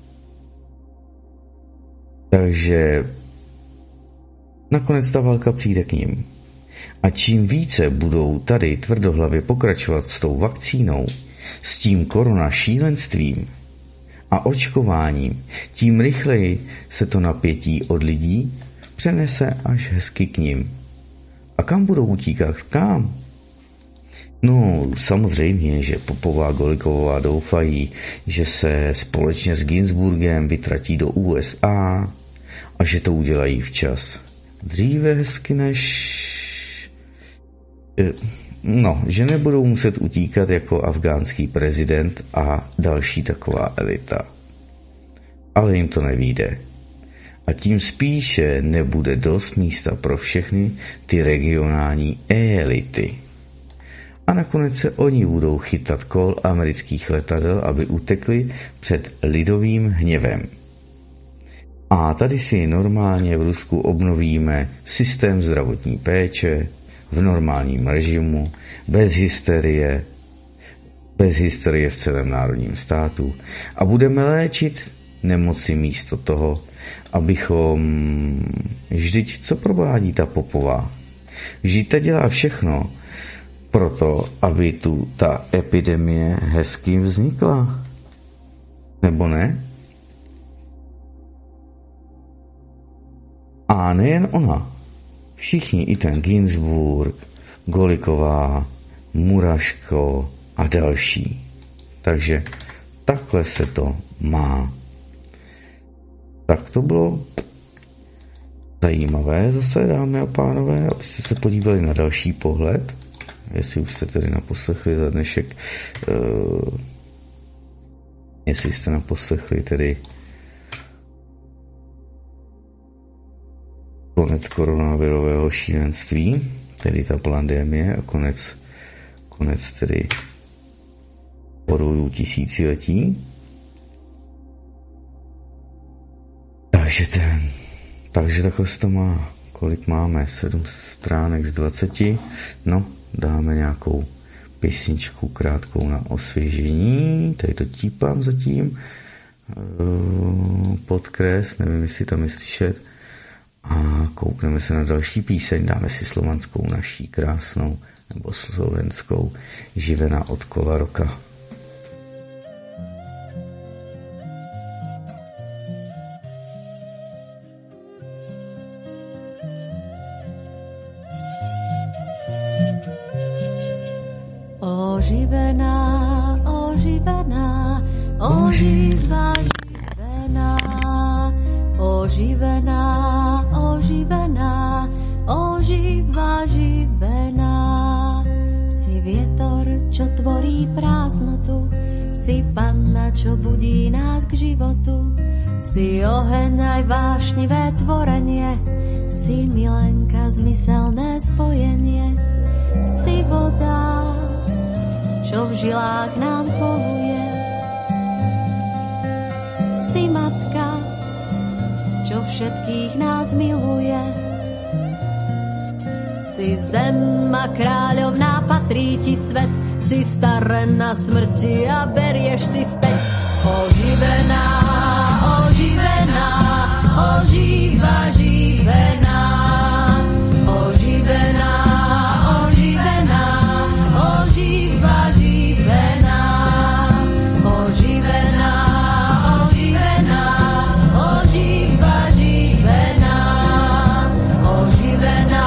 Takže nakonec ta válka přijde k nim. A čím více budou tady tvrdohlavě pokračovat s tou vakcínou, s tím korona šílenstvím a očkováním, tím rychleji se to napětí od lidí přenese až hezky k nim. A kam budou utíkat? Kam? No, samozřejmě, že Popová a Goliková doufají, že se společně s Ginsburgem vytratí do USA a že to udělají včas. Dříve hezky že nebudou muset utíkat jako afgánský prezident a další taková elita. Ale jim to nevyjde. A tím spíše nebude dost místa pro všechny ty regionální elity. A nakonec se oni budou chytat kol amerických letadel, aby utekli před lidovým hněvem. A tady si normálně v Rusku obnovíme systém zdravotní péče v normálním režimu, bez hysterie v celém národním státu. A budeme léčit nemoci místo toho, vždyť co provádí ta Popová? Vždyť ta dělá všechno proto, aby tu ta epidemie hezky vznikla. Nebo ne? A nejen ona. Všichni, i ten Ginsburg, Goliková, Muraško a další. Takže takhle se to má. Tak to bylo zajímavé zase, dámy a pánové, abyste se podívali na další pohled. Jestli už jste tedy naposlechli za dnešek, jestli jste naposlechli tedy konec koronavirového šílenství, tedy ta pandemie a konec tedy porodu tisíciletí. Takže takhle se to má. Kolik máme? 7 stránek z 20. No, dáme nějakou písničku krátkou na osvěžení. Tady to típám zatím. Podkres, nevím, jestli tam je slyšet. A koukneme se na další píseň. Dáme si slovanskou naší krásnou, nebo slovenskou, Živená od Kolaroka. Oživená, oživená, oživá, živená, oživená, oživená, oživá, živená. Si vietor, čo tvorí prázdnotu, Si panna, čo budí nás k životu, si oheň aj vášnivé tvorenie, si milenka, zmyselné spojenie, si voda, čo v žilách nám koluje, si matka, čo všetkých nás miluje. Si zem a kráľovná, patrí ti svet, si starená smrti a berieš si späť. Oživená, oživená, ožíva, živená, oživená, oživená, ožíva, živená, oživená, oživená, ožíva, živená, oživená.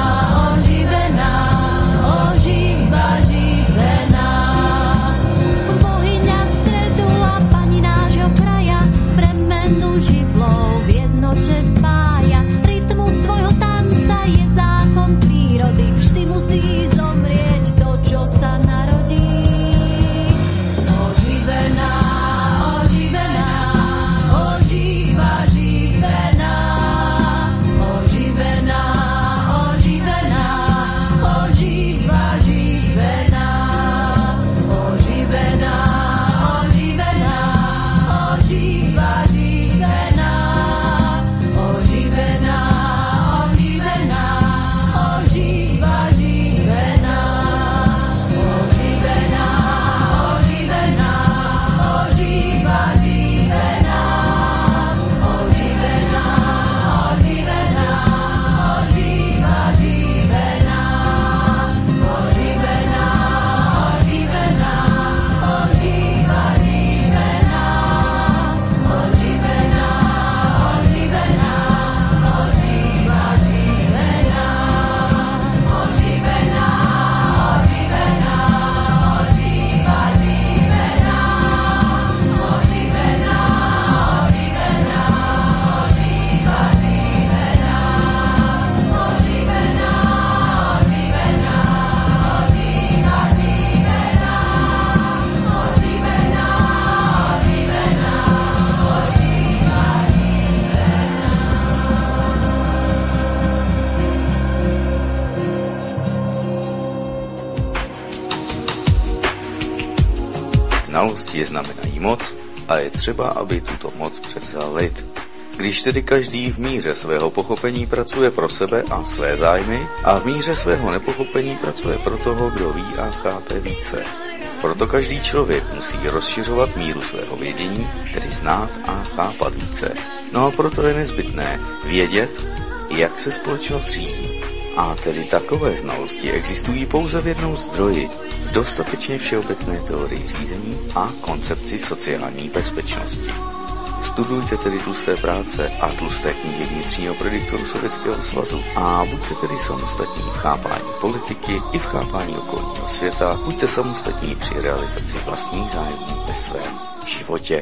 Znalosti znamenají moc a je třeba, aby tuto moc převzal lid. Když tedy každý v míře svého pochopení pracuje pro sebe a své zájmy a v míře svého nepochopení pracuje pro toho, kdo ví a chápe více. Proto každý člověk musí rozšiřovat míru svého vědění, tedy znát a chápat více. No a proto je nezbytné vědět, jak se společnost řídí. A tedy takové znalosti existují pouze v jednom zdroji, v dostatečně všeobecné teorii řízení a koncepci sociální bezpečnosti. Studujte tedy tlusté práce a tlusté knihy vnitřního prediktoru Sovětského svazu a buďte tedy samostatní v chápání politiky i v chápání okolního světa. Buďte samostatní při realizaci vlastních zájmů ve svém životě.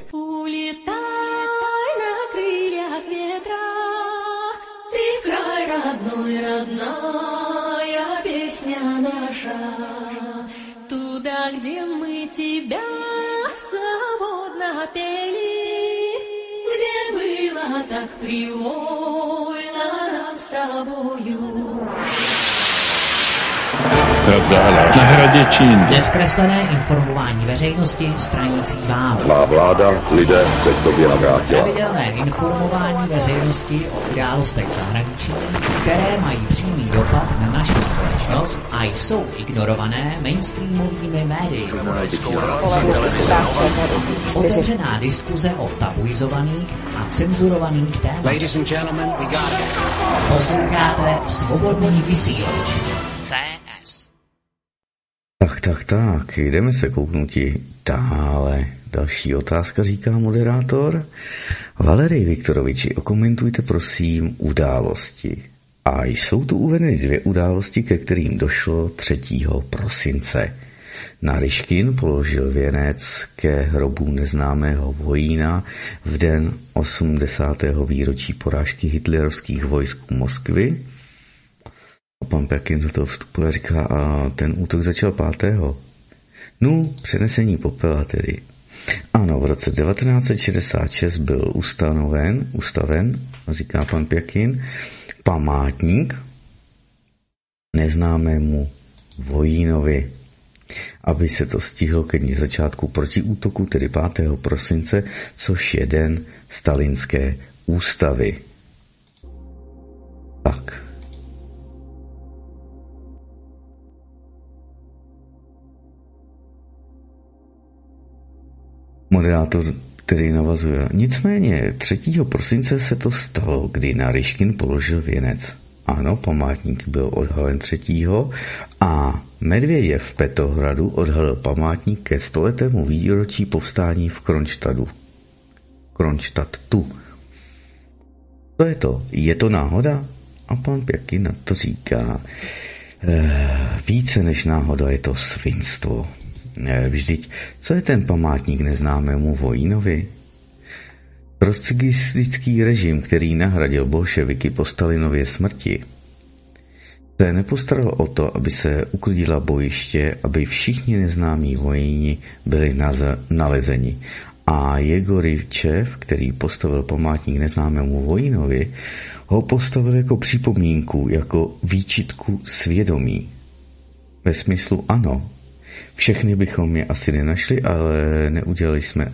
Улетай на крыльях ветра, ты край родной, родная песня наша. Туда, где мы тебя свободно пели, где было так привольно нам с тобою. Na hradě Čín. Nezkreslené informování veřejnosti stranící vám. Má vláda lidé se k tobě navrátila. Pravidelné informování veřejnosti o událostech v zahraničí, které mají přímý dopad na naši společnost a jsou ignorované mainstreamovými médii. Otevřená diskuze o tabuizovaných a cenzurovaných tématech. Posloucháte Svobodný vysílač. CS. Tak, jdeme se kouknuti dále. Další otázka, říká moderátor. Valerii Viktoroviči, okomentujte prosím události. A jsou tu uvedeny 2 události, ke kterým došlo 3. prosince. Naryškin položil věnec ke hrobu neznámého vojína v den 80. výročí porážky hitlerovských vojsk u Moskvy. A pan Perkin do toho vstupuje a říká, a ten útok začal 5. No, přenesení popela tedy. Ano, v roce 1966 byl ustaven, říká pan Pjakin, památník neznámému vojínovi, aby se to stihlo ke dni začátku protiútoku, tedy 5. prosince, což je den stalinské ústavy. Tak. Moderátor tedy navazuje. Nicméně 3. prosince se to stalo, kdy Naryškin položil věnec. Ano, památník byl odhalen 3. a Medvěděv v Petrohradu odhalil památník ke 100letému výročí povstání v Kronštadtu. Co je to? Je to náhoda? A pan Pjakin na to říká, více než náhoda, je to svinstvo. Vždyť, co je ten památník neznámému vojínovi? Trotskistický režim, který nahradil bolševiky po Stalinově smrti, se nepostaral o to, aby se uklidila bojiště, aby všichni neznámí vojíni byli nalezeni. A Jegoričev, který postavil památník neznámému vojínovi, ho postavil jako připomínku, jako výčitku svědomí. Ve smyslu ano, všechny bychom je asi nenašli, ale neudělali jsme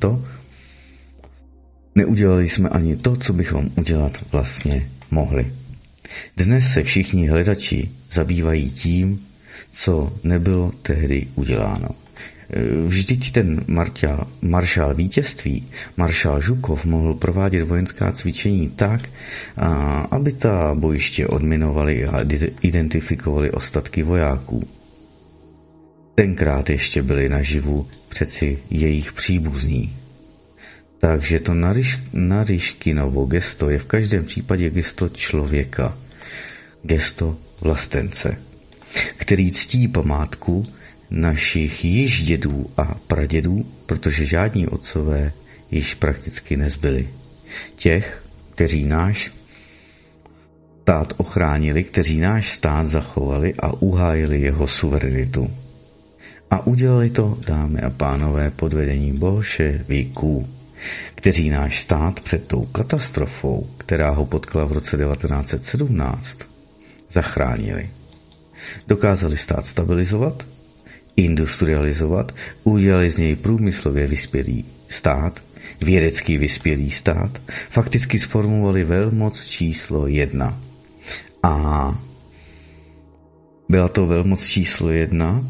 ani to, co bychom udělat vlastně mohli. Dnes se všichni hledači zabývají tím, co nebylo tehdy uděláno. Vždyť ten maršál vítězství, maršál Žukov, mohl provádět vojenská cvičení tak, aby ta bojiště odminovali a identifikovali ostatky vojáků. Tenkrát ještě byli naživu přeci jejich příbuzní. Takže to Naryškinovo gesto je v každém případě gesto člověka, gesto vlastence, který ctí památku našich již dědů a pradědů, protože žádní otcové již prakticky nezbyli. Těch, kteří náš stát ochránili, kteří náš stát zachovali a uhájili jeho suverenitu. A udělali to, dámy a pánové, pod vedením bolševiků, kteří náš stát před tou katastrofou, která ho potkala v roce 1917, zachránili. Dokázali stát stabilizovat, industrializovat, udělali z něj průmyslově vyspělý stát, vědecky vyspělý stát, fakticky sformovali velmoc číslo 1. A byla to velmoc číslo 1.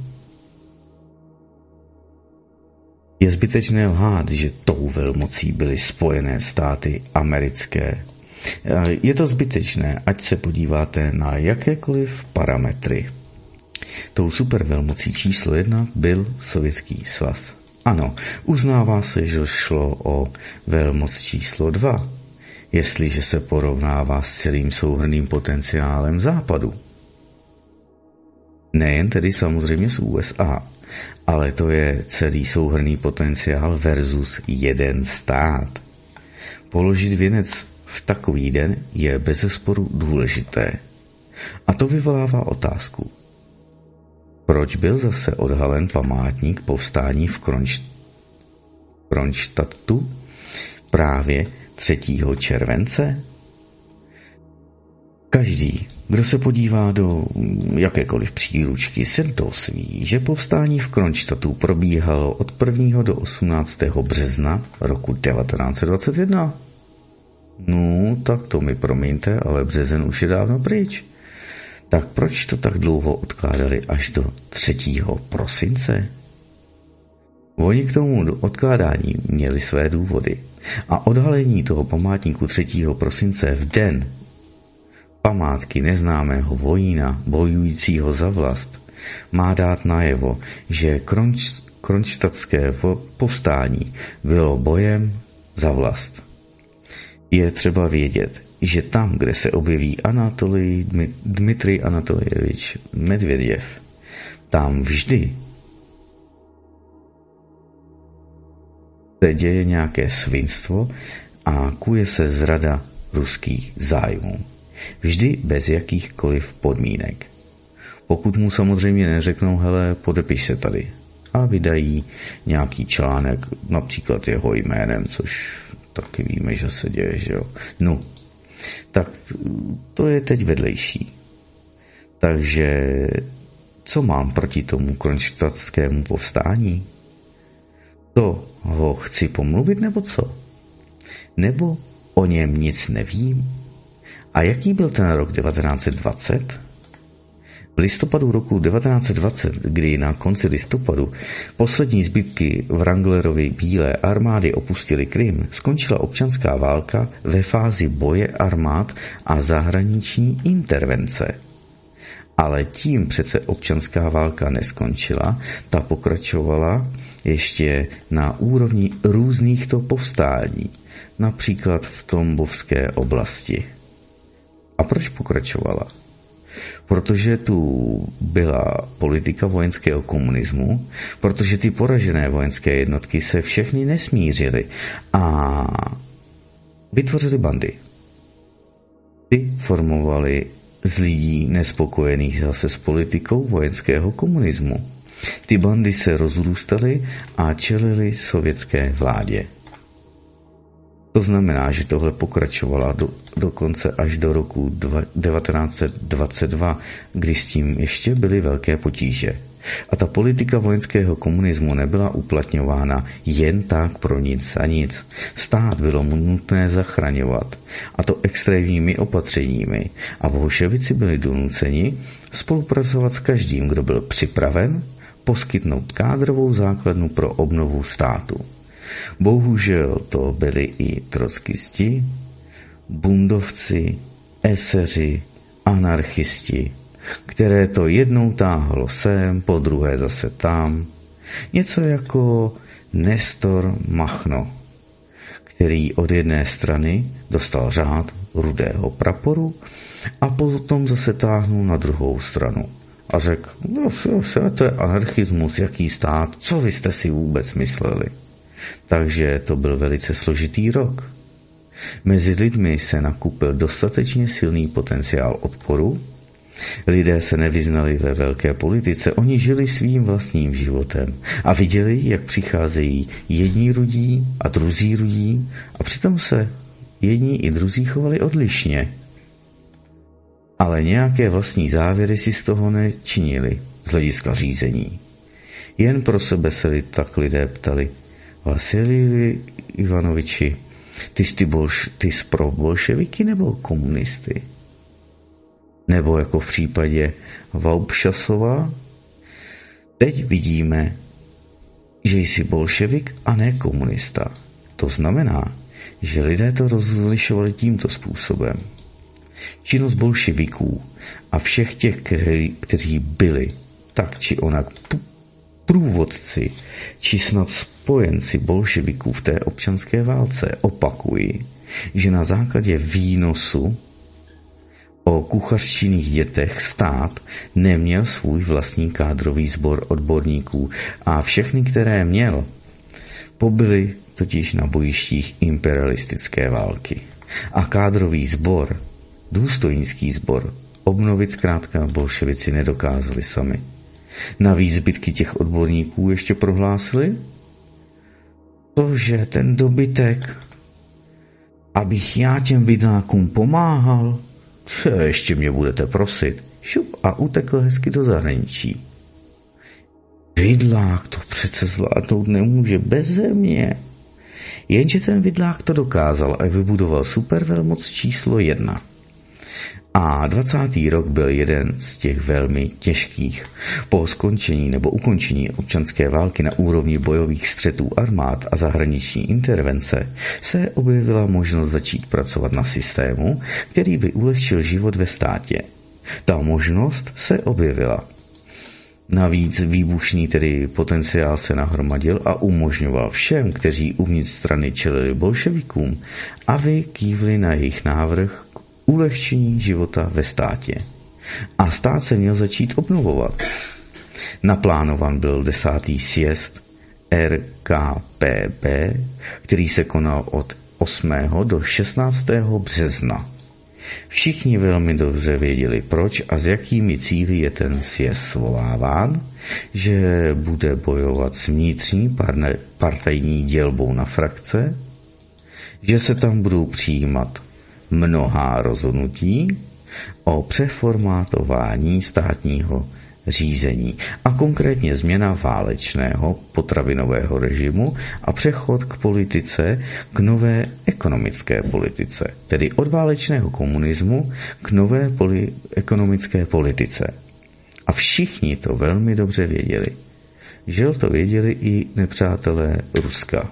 Je zbytečné lhát, že tou velmocí byly Spojené státy americké. Je to zbytečné, ať se podíváte na jakékoliv parametry. Tou supervelmocí číslo 1 byl Sovětský svaz. Ano, uznává se, že šlo o velmoc číslo 2, jestliže se porovnává s celým souhrnným potenciálem Západu. Nejen tedy samozřejmě s USA, ale to je celý souhrnný potenciál versus jeden stát. Položit věnec v takový den je bezesporu důležité. A to vyvolává otázku. Proč byl zase odhalen památník povstání v Kronštadtu právě 3. července? Každý, kdo se podívá do jakékoliv příručky, se dozví, že povstání v Kronštadtu probíhalo od 1. do 18. března roku 1921. No, tak to mi promiňte, ale březen už je dávno pryč. Tak proč to tak dlouho odkládali až do 3. prosince? Oni k tomu odkládání měli své důvody. A odhalení toho památníku 3. prosince v den památky neznámého vojína bojujícího za vlast má dát najevo, že kronštadtské povstání bylo bojem za vlast. Je třeba vědět, že tam, kde se objeví Dmitrij Anatolievič Medvěděv, tam vždy se děje nějaké svinstvo a kuje se zrada ruských zájmů. Vždy bez jakýchkoliv podmínek. Pokud mu samozřejmě neřeknou, hele, podepiš se tady. a vydají nějaký článek, například jeho jménem, což taky víme, že se děje, že jo. No, tak to je teď vedlejší. Takže co mám proti tomu kronštatskému povstání? To ho chci pomluvit, nebo co? Nebo o něm nic nevím? A jaký byl ten rok 1920? V listopadu roku 1920, kdy na konci listopadu poslední zbytky Wranglerovy bílé armády opustily Krym, skončila občanská válka ve fázi boje armád a zahraniční intervence. Ale tím přece občanská válka neskončila, ta pokračovala ještě na úrovni různých povstání, například v Tombovské oblasti. A proč pokračovala? Protože tu byla politika vojenského komunismu, protože ty poražené vojenské jednotky se všechny nesmířily a vytvořily bandy. Ty formovaly z lidí nespokojených zase s politikou vojenského komunismu. Ty bandy se rozrůstaly a čelily sovětské vládě. To znamená, že tohle pokračovalo dokonce až do roku 1922, kdy s tím ještě byly velké potíže. A ta politika vojenského komunismu nebyla uplatňována jen tak pro nic a nic. Stát bylo nutné zachraňovat, a to extrémními opatřeními, a bolševici byli donuceni spolupracovat s každým, kdo byl připraven poskytnout kádrovou základnu pro obnovu státu. Bohužel to byli i trotskisti, bundovci, eseři, anarchisti, které to jednou táhlo sem, po druhé zase tam. Něco jako Nestor Machno, který od jedné strany dostal řád rudého praporu a potom zase táhnul na druhou stranu. A řekl, no to je anarchismus, jaký stát, co vy jste si vůbec mysleli? Takže to byl velice složitý rok. Mezi lidmi se nakupil dostatečně silný potenciál odporu. Lidé se nevyznali ve velké politice, oni žili svým vlastním životem a viděli, jak přicházejí jedni rudí a druzí rudí a přitom se jedni i druzí chovali odlišně. Ale nějaké vlastní závěry si z toho nečinili z hlediska řízení. Jen pro sebe se tak lidé ptali, Vasilij Ivanoviči, ty jsi pro bolševiky nebo komunisty? Nebo jako v případě Vaupšasova, teď vidíme, že jsi bolševik a ne komunista. To znamená, že lidé to rozlišovali tímto způsobem. Činnost bolševiků a všech těch, kteří byli tak či onak průvodci či snad spojenci bolševiků v té občanské válce, opakují, že na základě výnosu o kuchařčinných dětech stát neměl svůj vlastní kádrový sbor odborníků a všechny, které měl, pobyli totiž na bojištích imperialistické války. A kádrový sbor, důstojnický sbor, obnovit zkrátka bolševici nedokázali sami. Navíc zbytky těch odborníků ještě prohlásili, že ten dobytek, abych já těm vidlákům pomáhal, ještě mě budete prosit, šup, a utekl hezky do zahraničí. Vidlák to přece zvládnout nemůže beze mě. Jenže ten vidlák to dokázal a vybudoval supervelmoc číslo 1. A 20. rok byl jeden z těch velmi těžkých. Po skončení nebo ukončení občanské války na úrovni bojových střetů armád a zahraniční intervence se objevila možnost začít pracovat na systému, který by ulehčil život ve státě. Ta možnost se objevila. Navíc výbušný tedy potenciál se nahromadil a umožňoval všem, kteří uvnitř strany čelili bolševikům, aby kývli na jejich návrh k ulehčení života ve státě. A stát se měl začít obnovovat. Naplánovan byl 10. sjezd RKPB, který se konal od 8. do 16. března. Všichni velmi dobře věděli, proč a s jakými cíli je ten sjezd svoláván, že bude bojovat s vnitřní partajní dělbou na frakce, že se tam budou přijímat mnohá rozhodnutí o přeformátování státního řízení a konkrétně změna válečného potravinového režimu a přechod k politice, k nové ekonomické politice, tedy od válečného komunismu k nové ekonomické politice. A všichni to velmi dobře věděli. Žel to věděli i nepřátelé Ruska.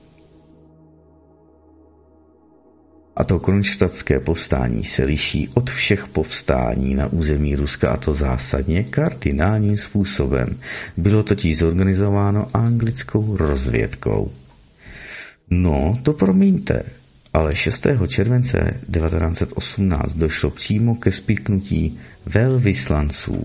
A to kronštadtské povstání se liší od všech povstání na území Ruska, a to zásadně kardinálním způsobem. Bylo totiž zorganizováno anglickou rozvědkou. No, to promiňte, ale 6. července 1918 došlo přímo ke spiknutí velvyslanců.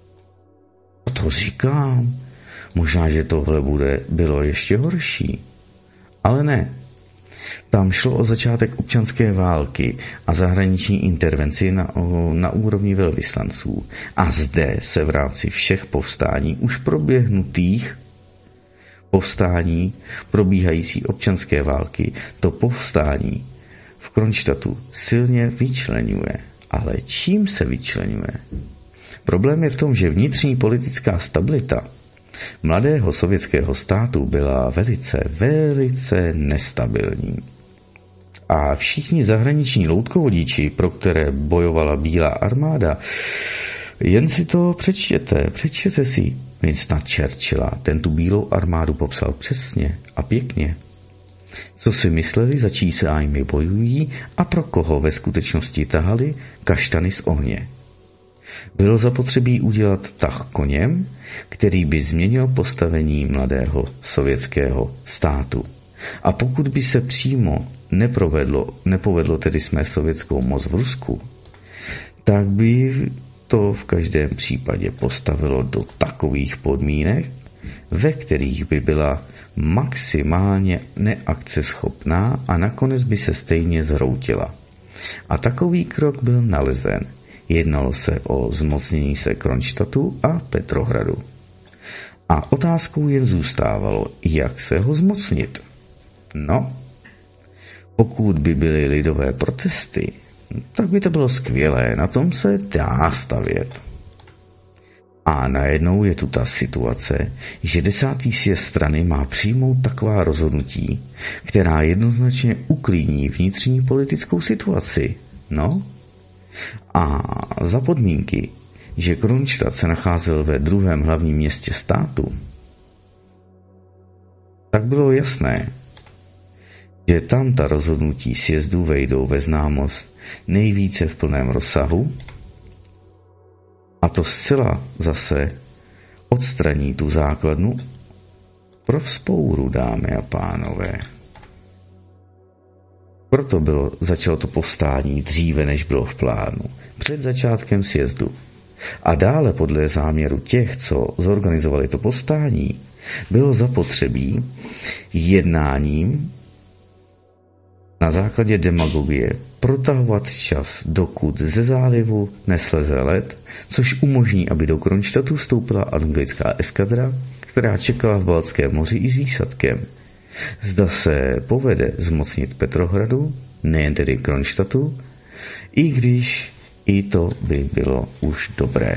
A to říkám, možná, že tohle bylo ještě horší. Ale ne. Tam šlo o začátek občanské války a zahraniční intervenci na úrovni velvyslanců. A zde se v rámci všech povstání, už proběhnutých povstání probíhající občanské války, to povstání v Kronštadtu silně vyčleňuje. Ale čím se vyčleňuje? Problém je v tom, že vnitřní politická stabilita mladého sovětského státu byla velice nestabilní. A všichni zahraniční loutkovodiči, pro které bojovala Bílá armáda, jen si to přečtěte si. Winston Churchilla, ten tu Bílou armádu popsal přesně a pěkně. Co si mysleli, za čí zájmy bojují a pro koho ve skutečnosti tahali kaštany z ohně. Bylo zapotřebí udělat tah koněm, který by změnil postavení mladého sovětského státu. A pokud by se přímo nepovedlo tedy smést sovětskou moc v Rusku, tak by to v každém případě postavilo do takových podmínek, ve kterých by byla maximálně neakceschopná a nakonec by se stejně zhroutila. A takový krok byl nalezen. Jednalo se o zmocnění se Kronštadtu a Petrohradu. A otázkou jen zůstávalo, jak se ho zmocnit. No, pokud by byly lidové protesty, tak by to bylo skvělé, na tom se dá stavět. A najednou je tu ta situace, že 10. sjezd strany má přijmout taková rozhodnutí, která jednoznačně uklidní vnitřní politickou situaci. No, a za podmínky, že Kronštadt se nacházel ve druhém hlavním městě státu, tak bylo jasné, že tam ta rozhodnutí sjezdu vejdou ve známost nejvíce v plném rozsahu, a to zcela zase odstraní tu základnu pro vzpouru, dámy a pánové. Proto začalo to povstání dříve, než bylo v plánu, před začátkem sjezdu. A dále podle záměru těch, co zorganizovali to povstání, bylo zapotřebí jednáním na základě demagogie protahovat čas, dokud ze zálivu nesleze led, což umožní, aby do Kronštadtu vstoupila anglická eskadra, která čekala v Baltském moři i s výsadkem. Zda se povede zmocnit Petrohradu, nejen tedy Kronštadtu, i když i to by bylo už dobré.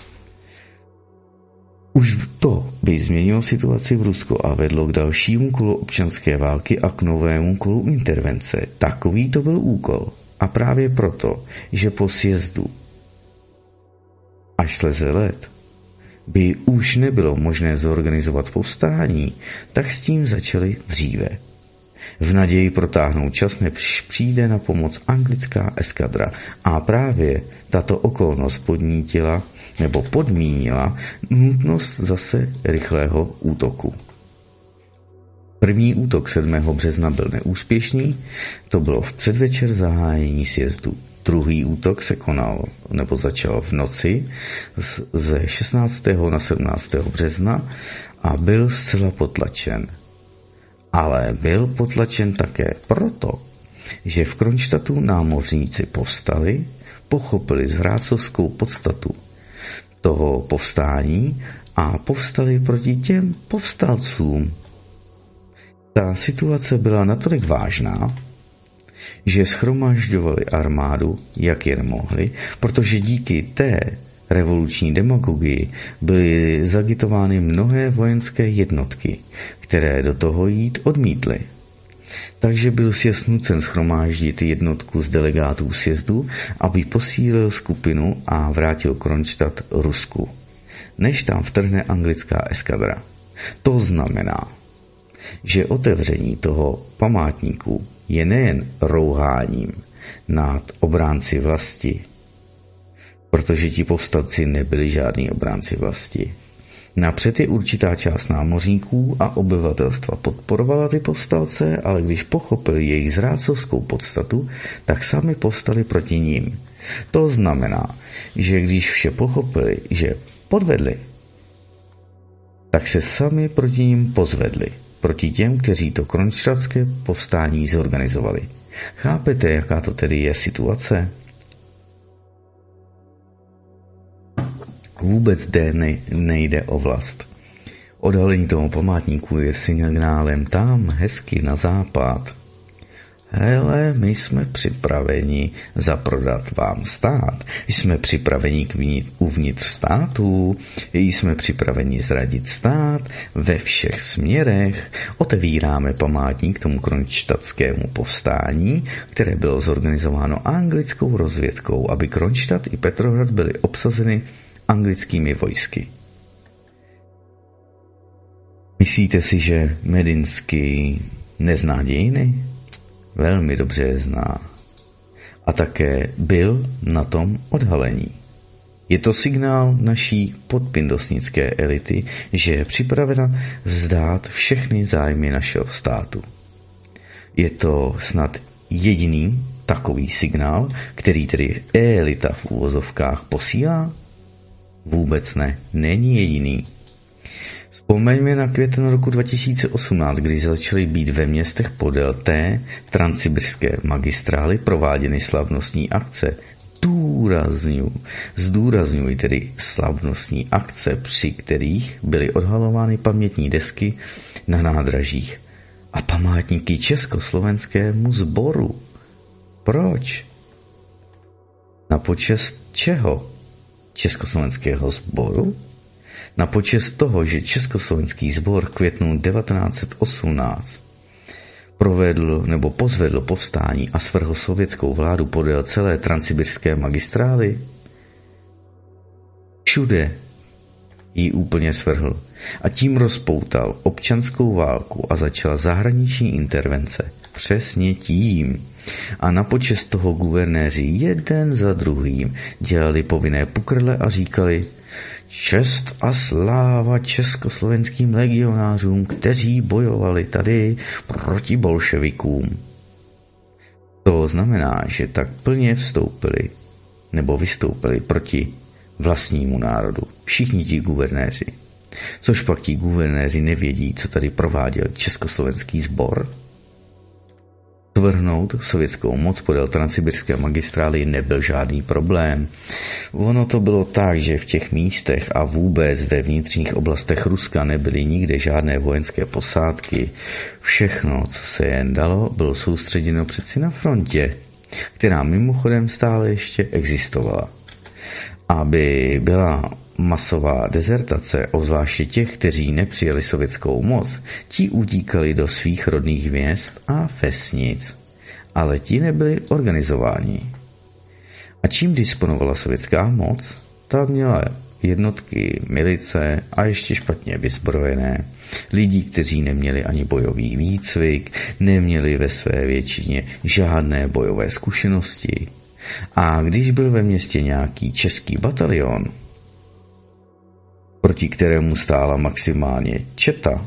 Už to by změnilo situaci v Rusku a vedlo k dalšímu kolu občanské války a k novému kolu intervence. Takový to byl úkol. A právě proto, že po sjezdu, až sleze led, by už nebylo možné zorganizovat povstání, tak s tím začali dříve. V naději protáhnout čas, než přijde na pomoc anglická eskadra. A právě tato okolnost podmínila nutnost zase rychlého útoku. První útok 7. března byl neúspěšný, to bylo v předvečer zahájení sjezdu. Druhý útok se začal v noci ze 16. na 17. března a byl zcela potlačen. Ale byl potlačen také proto, že v Kronštadtu námořníci povstali, pochopili zhrádcovskou podstatu toho povstání a povstali proti těm povstalcům. Ta situace byla natolik vážná, že shromažďovali armádu, jak jen mohli, protože díky té revoluční demagogii byly zagitovány mnohé vojenské jednotky, které do toho jít odmítly. Takže byl sjezd nucen shromáždit jednotku z delegátů sjezdu, aby posílil skupinu a vrátil Kronštadt Rusku, než tam vtrhne anglická eskadra. To znamená, že otevření toho památníku je nejen rouháním nad obránci vlasti, protože ti povstalci nebyli žádní obránci vlasti. Napřed je určitá část námořníků a obyvatelstva podporovala ty povstalce, ale když pochopili jejich zrádcovskou podstatu, tak sami povstali proti ním. To znamená, že když vše pochopili, že podvedli, tak se sami proti ním pozvedli. Proti těm, kteří to kronštadtské povstání zorganizovali. Chápete, jaká to tedy je situace? Vůbec nejde o vlast. Odhalení toho památníku je signálem tam, hezky na západ. Hele, my jsme připraveni zaprodat vám stát, jsme připraveni uvnitř státu, jsme připraveni zradit stát ve všech směrech, otevíráme památník tomu kronštattskému povstání, které bylo zorganizováno anglickou rozvědkou, aby Kronštadt i Petrohrad byly obsazeny anglickými vojsky. Myslíte si, že Medinsky nezná dějiny? Velmi dobře je zná. A také byl na tom odhalení. Je to signál naší podpindosnické elity, že je připravena vzdát všechny zájmy našeho státu. Je to snad jediný takový signál, který tedy elita v uvozovkách posílá? Vůbec ne, není jediný. Vzpomeňme na květen roku 2018, kdy začaly být ve městech podél té transsibirské magistrály prováděny slavnostní akce. Zdůrazňuji tedy slavnostní akce, při kterých byly odhalovány pamětní desky na nádražích a památníky Československému sboru. Proč? Na počest čeho? Československého sboru? Na počest toho, že Československý sbor v květnu 1918 pozvedl povstání a svrhl sovětskou vládu podél celé transsibirské magistrály? Všude ji úplně svrhl a tím rozpoutal občanskou válku a začala zahraniční intervence. Přesně tím. A na počest toho guvernéři jeden za druhým dělali povinné pukrle a říkali: čest a sláva československým legionářům, kteří bojovali tady proti bolševikům. To znamená, že tak plně vystoupili proti vlastnímu národu. Všichni ti guvernéři. Což pak ti guvernéři nevědí, co tady prováděl československý sbor? Svrhnout sovětskou moc podél transsibirské magistrály nebyl žádný problém. Ono to bylo tak, že v těch místech a vůbec ve vnitřních oblastech Ruska nebyly nikde žádné vojenské posádky. Všechno, co se jen dalo, bylo soustředěno přeci na frontě, která mimochodem stále ještě existovala. Aby byla masová dezertace, obzvláště těch, kteří nepřijali sovětskou moc, ti utíkali do svých rodných měst a vesnic, ale ti nebyli organizováni. A čím disponovala sovětská moc, ta měla jednotky, milice a ještě špatně vyzbrojené, lidi, kteří neměli ani bojový výcvik, neměli ve své většině žádné bojové zkušenosti. A když byl ve městě nějaký český batalion, proti kterému stála maximálně četa,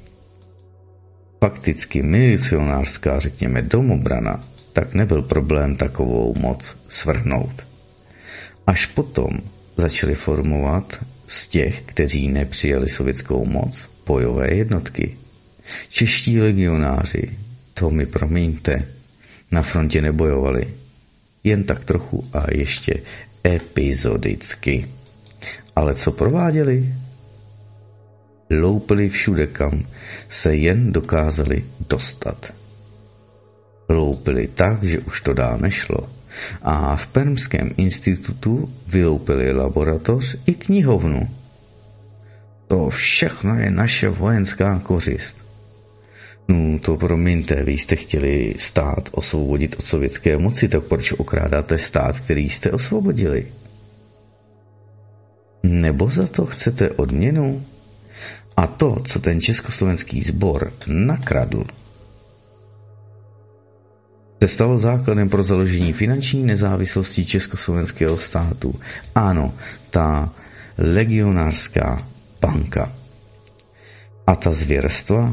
fakticky milicionářská, řekněme, domobrana, tak nebyl problém takovou moc svrhnout. Až potom začali formovat z těch, kteří nepřijali sovětskou moc, bojové jednotky. Čeští legionáři, to mi promiňte, Na frontě nebojovali. Jen tak trochu a ještě epizodicky. Ale co prováděli? Loupili všude, kam se jen dokázali dostat. Loupili tak, že už to dál nešlo. A v Permském institutu vyloupili laboratoř i knihovnu. To všechno je naše vojenská kořist. No to promiňte, vy jste chtěli stát osvobodit od sovětské moci, tak proč okrádáte stát, který jste osvobodili? Nebo za to chcete odměnu? A to, co ten československý sbor nakradl, se stalo základem pro založení finanční nezávislosti československého státu. Ano, ta legionářská banka. A ta zvěrstva?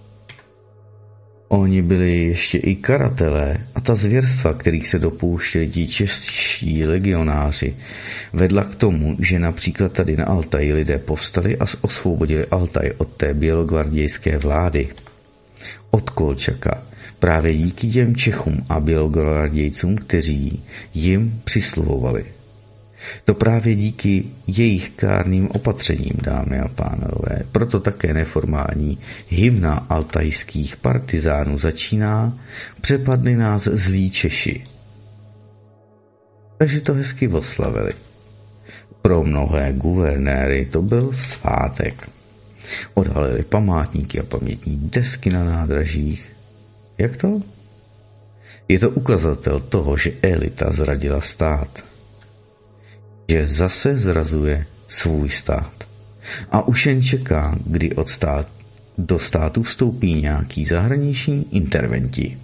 Oni byli ještě i karatelé a ta zvěrstva, kterých se dopouštěli ti čeští legionáři, vedla k tomu, že například tady na Altaji lidé povstali a osvobodili Altaj od té bělogvardějské vlády. Od Kolčaka. Právě díky těm Čechům a bělogvardějcům, kteří jim přisluhovali. To právě díky jejich kárným opatřením, dámy a pánové. Proto také neformální hymna altajských partizánů začíná "Přepadli nás zlí Češi". Takže to hezky oslavili. Pro mnohé guvernéry to byl svátek. Odhalili památníky a pamětní desky na nádražích. Jak to? Je to ukazatel toho, že elita zradila stát. Že zase zrazuje svůj stát. A už jen čeká, kdy do státu vstoupí nějaký zahraniční interventi.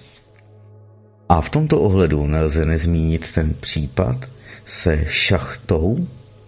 A v tomto ohledu nelze nezmínit ten případ se šachtou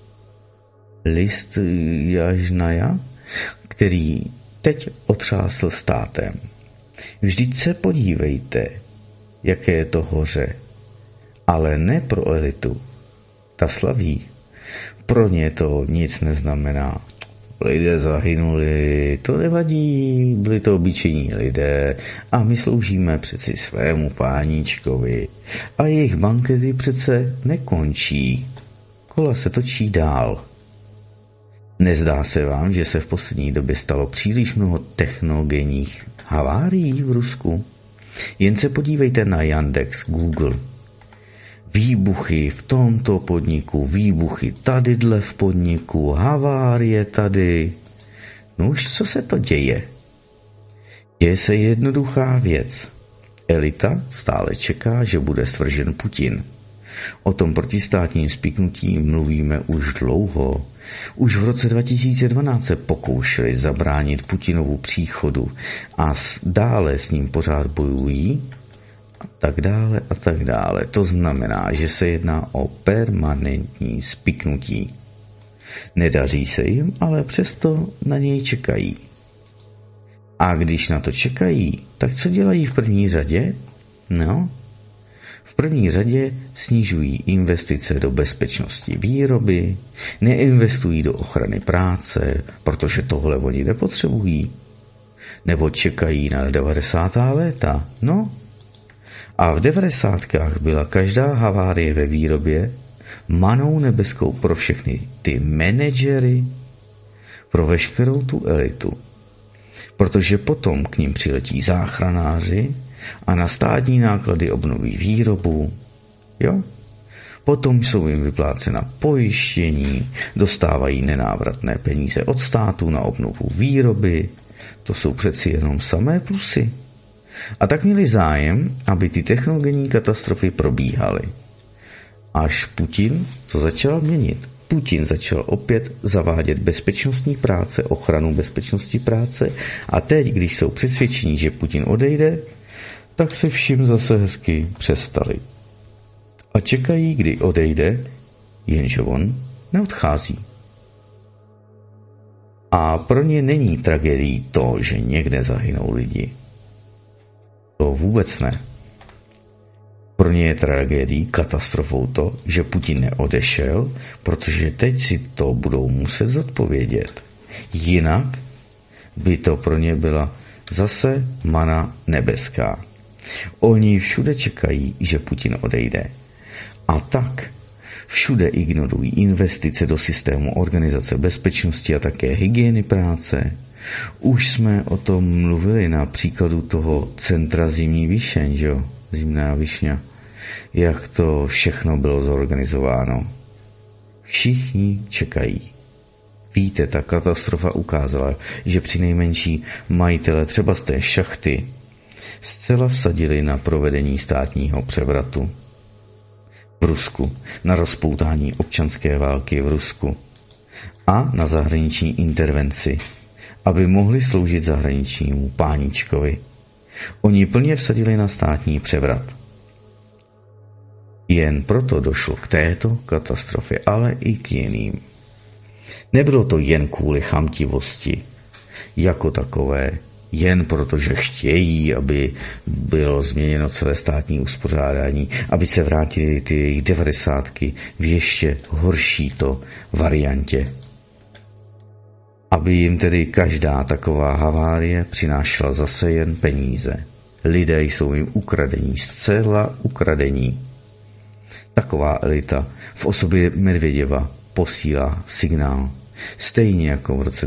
List Jažnaja, který teď otřásl státem. Vždyť se podívejte, jaké je to hoře, ale ne pro elitu. Ta slaví. Pro ně to nic neznamená. Lidé zahynuli, to nevadí, byli to obyčejní lidé a my sloužíme přeci svému páníčkovi. A jejich bankety přece nekončí. Kola se točí dál. Nezdá se vám, že se v poslední době stalo příliš mnoho technogenních havárií v Rusku? Jen se podívejte na Yandex, Google. Výbuchy v tomto podniku, výbuchy tadyhle v podniku, havárie tady. No už co se to děje? Děje se jednoduchá věc. Elita stále čeká, že bude svržen Putin. O tom protistátním spiknutí mluvíme už dlouho. Už v roce 2012 se pokoušeli zabránit Putinovu příchodu a dále s ním pořád bojují a tak dále a tak dále. To znamená, že se jedná o permanentní spiknutí. Nedaří se jim, ale přesto na něj čekají. A když na to čekají, tak co dělají v první řadě? No, v první řadě snižují investice do bezpečnosti výroby, neinvestují do ochrany práce, protože tohle oni nepotřebují. Nebo čekají na 90. léta. No, a v 90. byla každá havárie ve výrobě manou nebeskou pro všechny ty manažery, pro veškerou tu elitu. Protože potom k ním přiletí záchranáři a na státní náklady obnoví výrobu. Jo? Potom jsou jim vyplácena pojištění, dostávají nenávratné peníze od státu na obnovu výroby. To jsou přeci jenom samé plusy. A tak měli zájem, aby ty technogenní katastrofy probíhaly. Až Putin to začal měnit. Putin začal opět zavádět bezpečnostní práce, ochranu bezpečnosti práce a teď, když jsou přesvědčení, že Putin odejde, tak se všim zase hezky přestali. A čekají, kdy odejde, jenže on neodchází. A pro ně není tragédií to, že někde zahynou lidi. To vůbec ne. Pro ně je tragédií, katastrofou to, že Putin neodešel, protože teď si to budou muset zodpovědět. Jinak by to pro ně byla zase mana nebeská. Oni všude čekají, že Putin odejde. A tak všude ignorují investice do systému organizace bezpečnosti a také hygieny práce. Už jsme o tom mluvili na příkladu toho centra Zimní Višeň, že jo? Zimná Višňa. Jak to všechno bylo zorganizováno. Všichni čekají. Víte, ta katastrofa ukázala, že přinejmenší majitele třeba z té šachty zcela vsadili na provedení státního převratu v Rusku, na rozpoutání občanské války v Rusku a na zahraniční intervenci, aby mohli sloužit zahraničnímu páničkovi. Oni plně vsadili na státní převrat. Jen proto došlo k této katastrofě, ale i k jiným. Nebylo to jen kvůli chamtivosti jako takové, jen protože chtějí, aby bylo změněno celé státní uspořádání, aby se vrátili ty jejich 90 v ještě horší to variantě. Aby jim tedy každá taková havárie přinášela zase jen peníze. Lidé jsou jim ukradení, zcela ukradení. Taková elita v osobě Medvěděva posílá signál. Stejně jako v roce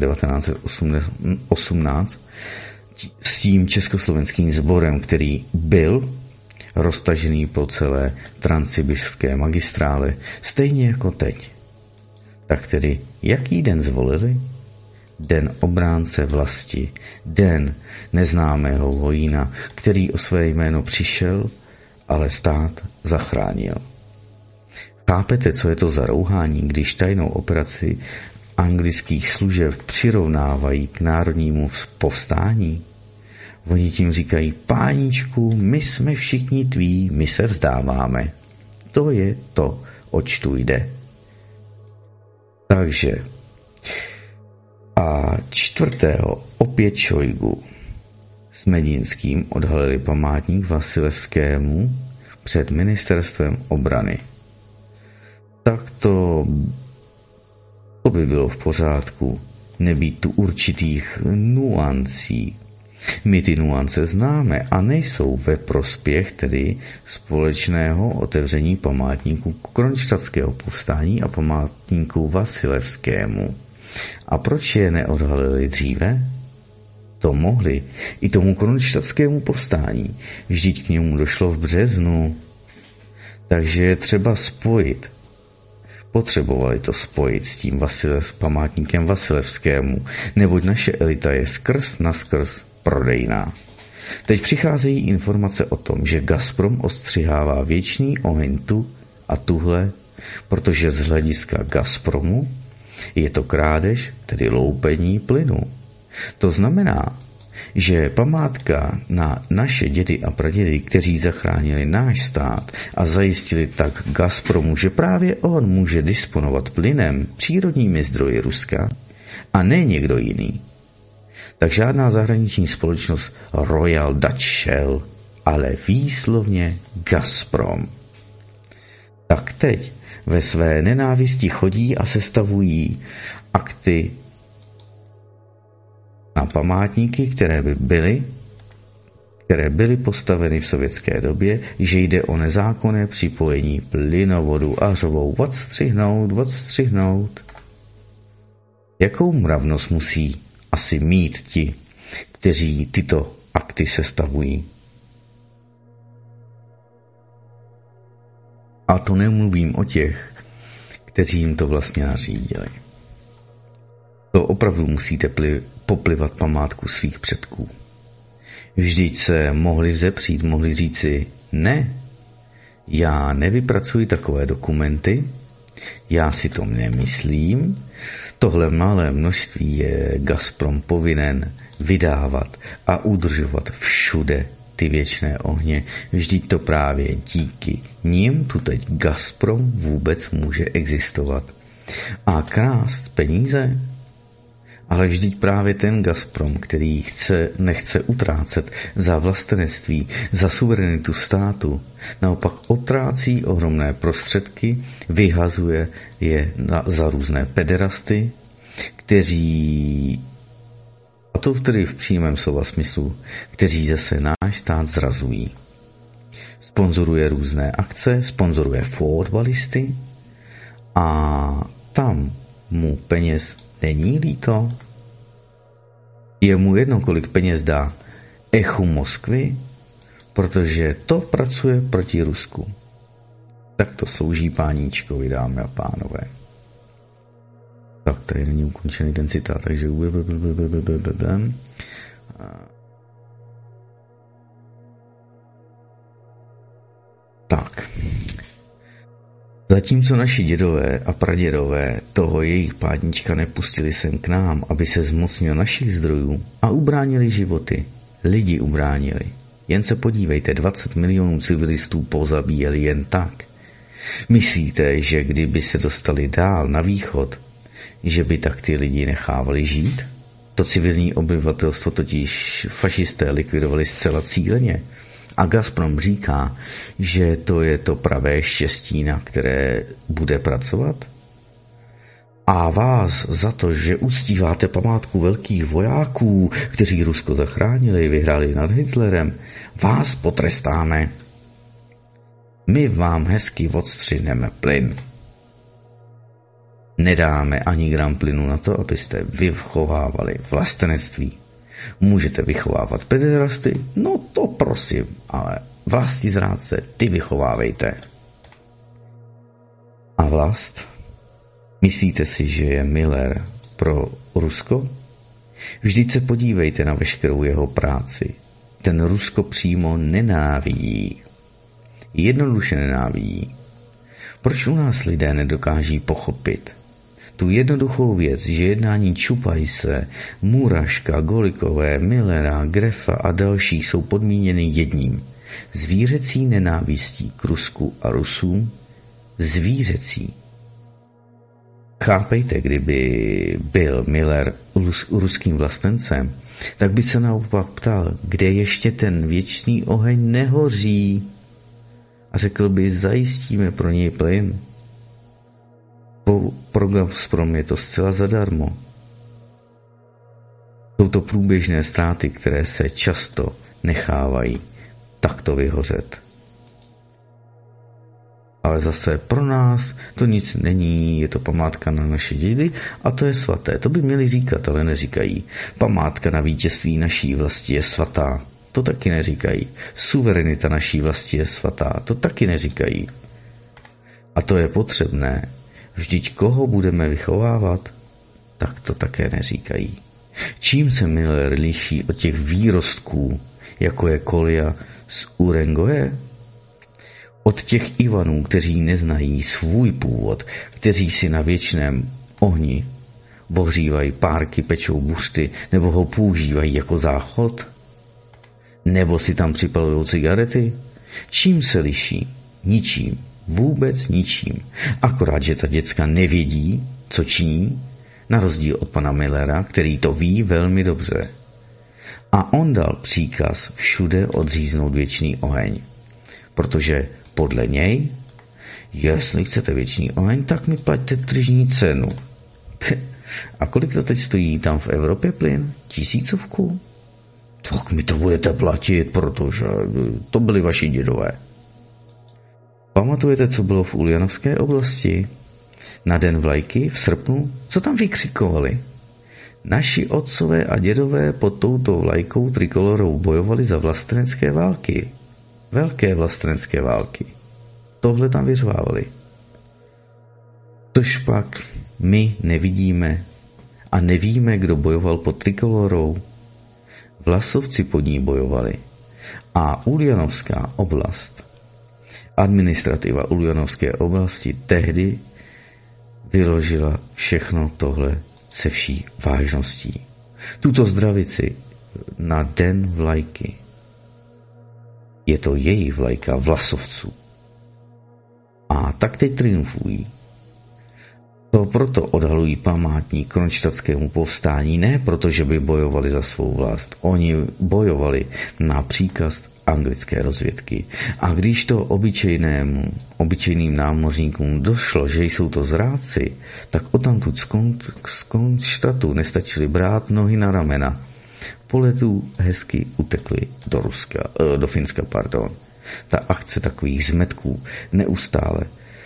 1918 s tím československým sborem, který byl roztažený po celé transsibirské magistrále, stejně jako teď. Tak tedy, jaký den zvolili? Den obránce vlasti, den neznámého vojína, který o své jméno přišel, ale stát zachránil. Chápete, co je to za rouhání, když tajnou operaci anglických služeb přirovnávají k národnímu povstání? Oni tím říkají, páničku, my jsme všichni tví, my se vzdáváme. To je to, oč tu jde. Takže a 4. opět Šojgu s Medinským odhalili památník Vasilevskému před ministerstvem obrany. Tak to by bylo v pořádku, nebýt tu určitých nuancí. My ty nuance známe a nejsou ve prospěch tedy společného otevření památníku Kronštadtského povstání a památníku Vasilevskému. A proč je neodhalili dříve? To mohli i tomu Kronštadskému povstání. Vždyť k němu došlo v březnu. Takže je třeba spojit. Potřebovali to spojit s tím památníkem Vasilevskému, neboť naše elita je skrz naskrz prodejná. Teď přicházejí informace o tom, že Gazprom ostřihává věčný oheň tu a tuhle, protože z hlediska Gazpromu je to krádež, tedy loupení plynu. To znamená, že památka na naše dědy a pradědy, kteří zachránili náš stát a zajistili tak Gazpromu, že právě on může disponovat plynem, přírodními zdroji Ruska, a ne někdo jiný, tak žádná zahraniční společnost Royal Dutch Shell, ale výslovně Gazprom. Tak teď ve své nenávisti chodí a sestavují akty na památníky, které byly postaveny v sovětské době, že jde o nezákonné připojení plynovodu a řovou odstřihnout. Jakou mravnost musí asi mít ti, kteří tyto akty sestavují? A to nemluvím o těch, kteří jim to vlastně nařídili. To opravdu musíte poplivat památku svých předků. Vždyť se mohli vzepřít, mohli říci, ne, já nevypracuji takové dokumenty, já si to nemyslím, tohle malé množství je Gazprom povinen vydávat a udržovat všude ty věčné ohně. Vždyť to právě díky nim tu teď Gazprom vůbec může existovat. A krást peníze? Ale vždyť právě ten Gazprom, který nechce utrácet za vlastenectví, za suverenitu státu, naopak utrácí ohromné prostředky, vyhazuje je za různé pederasty, kteří, a to tedy v přímém slova smyslu, kteří zase náš stát zrazují. sponzoruje různé akce, sponzoruje fotbalisty a tam mu peněz není líto. Je mu jedno, kolik peněz dá Echu Moskvy, protože to pracuje proti Rusku. Tak to slouží páníčkovi, dámy a pánové. Tak, tady není ukončený ten citát, takže tak. Zatímco naši dědové a pradědové toho jejich pádnička nepustili sem k nám, aby se zmocnil našich zdrojů a ubránili životy, lidi ubránili. Jen se podívejte, 20 milionů civilistů pozabíjeli jen tak. Myslíte, že kdyby se dostali dál na východ, že by tak ty lidi nechávali žít? To civilní obyvatelstvo totiž fašisté likvidovali zcela cíleně. A Gazprom říká, že to je to pravé štěstí, na které bude pracovat? A vás za to, že uctíváte památku velkých vojáků, kteří Rusko zachránili, vyhráli nad Hitlerem, vás potrestáme. My vám hezky odstřihneme plyn. Nedáme ani gram plynu na to, abyste vychovávali vlastenectví. Můžete vychovávat pederasty? No to prosím, ale vlastizrádce ty vychovávejte. A vlast? Myslíte si, že je Miller pro Rusko? Vždyť se podívejte na veškerou jeho práci. Ten Rusko přímo nenávidí. Jednoduše nenávidí. Proč u nás lidé nedokáží pochopit tu jednoduchou věc, že jednání Čupajse, Muraška, Golikové, Millera, Grefa a dalších jsou podmíněny jedním. Zvířecí nenávistí k Rusku a Rusům? Zvířecí. Chápejte, kdyby byl Miller ruským vlastencem, tak by se naopak ptal, kde ještě ten věčný oheň nehoří. A řekl by, zajistíme pro něj plyn. Pro Gazprom je to zcela zadarmo. Jsou to průběžné ztráty, které se často nechávají takto vyhořet. Ale zase pro nás to nic není, je to památka na naše dědy a to je svaté. To by měli říkat, ale neříkají. Památka na vítězství naší vlasti je svatá. To taky neříkají. Suverenita naší vlasti je svatá. To taky neříkají. A to je potřebné. Vždyť koho budeme vychovávat? Tak to také neříkají. Čím se Miller liší od těch výrostků, jako je Kolia z Urengoje? Od těch Ivanů, kteří neznají svůj původ, kteří si na věčném ohni bohřívají párky, pečou buřty, nebo ho používají jako záchod? Nebo si tam připalují cigarety? Čím se liší? Ničím. Vůbec ničím. Akorát, že ta děcka nevědí, co činí, na rozdíl od pana Millera, který to ví velmi dobře. A on dal příkaz všude odříznout věčný oheň. Protože podle něj, jestli chcete věčný oheň, tak mi plaťte tržní cenu. A kolik to teď stojí tam v Evropě plyn? 1000? Tak mi to budete platit, protože to byli vaši dědové. Pamatujete, co bylo v Uljanovské oblasti? Na Den vlajky v srpnu? Co tam vykřikovali? Naši otcové a dědové pod touto vlajkou trikolorou bojovali za vlastenecké války. Velké vlastenecké války. Tohle tam vyřvávali. Tož pak my nevidíme a nevíme, kdo bojoval pod trikolorou. Vlasovci pod ní bojovali. A Uljanovská oblast, administrativa Uljanovské oblasti tehdy vyložila všechno tohle se vší vážností. Tuto zdravici na Den vlajky. Je to jejich vlajka Vlasovců. A tak teď triumfují. To proto odhalují památník kronštatskému povstání, ne proto, že by bojovali za svou vlast. Oni bojovali na příkaz anglické rozvědky. A když to obyčejným námořníkům došlo, že jsou to zrádci, tak odtamtud z Kronštatu nestačili brát nohy na ramena. Po letu hezky utekli do Finska. ta akce takových zmetků neustále,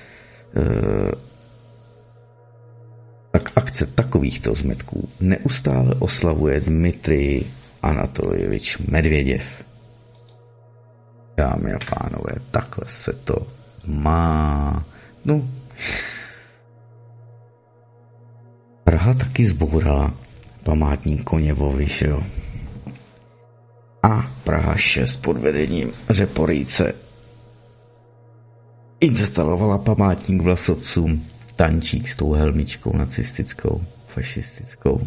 tak akce takovýchto zmetků neustále oslavuje Dmitrij Anatoljevič Medvěděv. Dámy a pánové, takhle se to má. No. Praha taky zbourala památník Koněvovi, že jo? A Praha 6 pod vedením Řeporyjce instalovala památník vlasovcům, tančík s tou helmičkou nacistickou, fašistickou.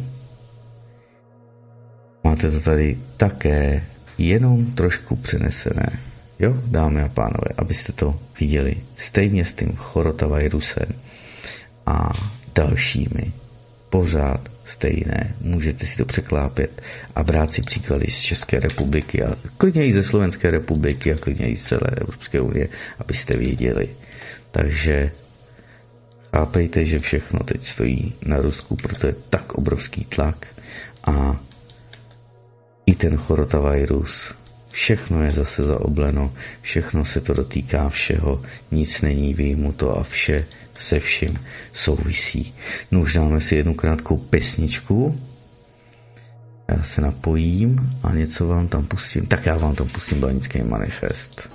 Máte to tady také jenom trošku přenesené. Jo, dámy a pánové, abyste to viděli. Stejně s tím chorotavajrusem a dalšími. Pořád stejné. Můžete si to překlápět a brát si příklady z České republiky a klidně i ze Slovenské republiky a klidně i z celé Evropské unie, abyste věděli. Takže chápejte, že všechno teď stojí na Rusku, protože je tak obrovský tlak a i ten chorotavajrus, všechno je zase zaobleno, všechno se to dotýká všeho, nic není vyjmuto a vše se vším souvisí. No už dáme si jednu krátkou pesničku. Já se napojím a něco vám tam pustím. Tak já vám tam pustím Blanický manifest.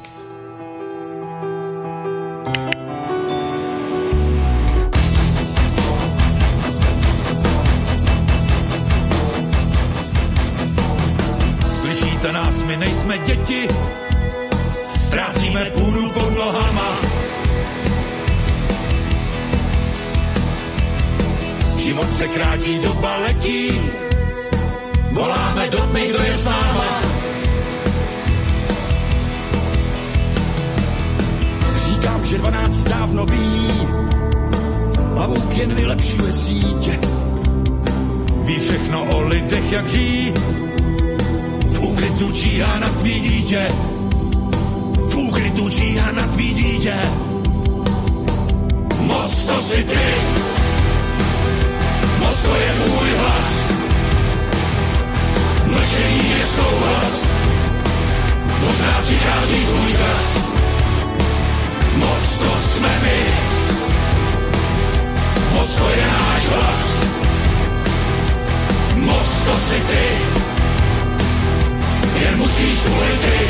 Slyšíte nás, my nejsme děti, ztrácíme půdu pod nohama. Život se krátí, doba letí, voláme do tmy, kdo je s náma. Říkám, že 12 dávno ví, pavouk jen vylepšuje sítě. Ví všechno o lidech, jak žijí, v úkrytu číhá na tvý dítě. V úkrytu číhá na tvý dítě. Moc to si ty, moc to je můj hlas, mlčení je souhlas, možná přichází tvůj čas. Moc to jsme my, moc to je náš hlas, moc to si ty, jen musíš zvolit ty.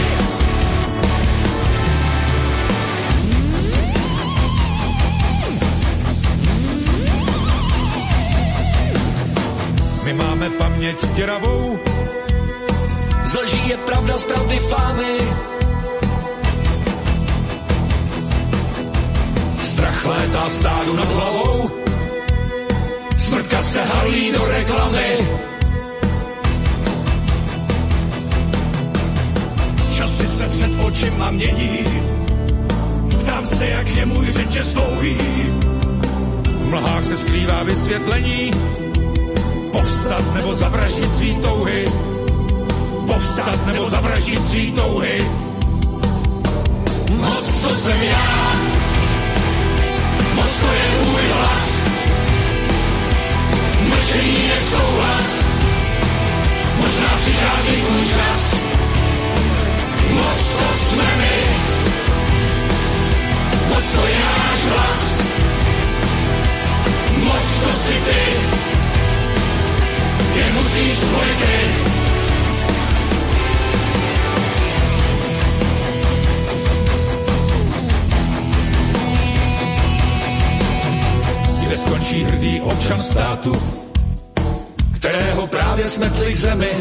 My máme paměť děravou, z lží je pravda, z pravdy fámy. Strach létá stádu nad hlavou, smrtka se halí do reklamy. Časy se před očima mění, ptám se, jak je můj řeč dlouhý. V mlhách se skrývá vysvětlení, povstat nebo zavraždit svý touhy. Povstat nebo zavraždit svý touhy. Moc to jsem já, moc to je tvůj hlas. Mlčení je souhlas, možná přichází tvůj čas. Moc to jsme my, moc to je náš hlas. Moc to si ty, jen musíš zvolit ty. Kde skončí hrdý občan státu, kterého právě smetli k zemi?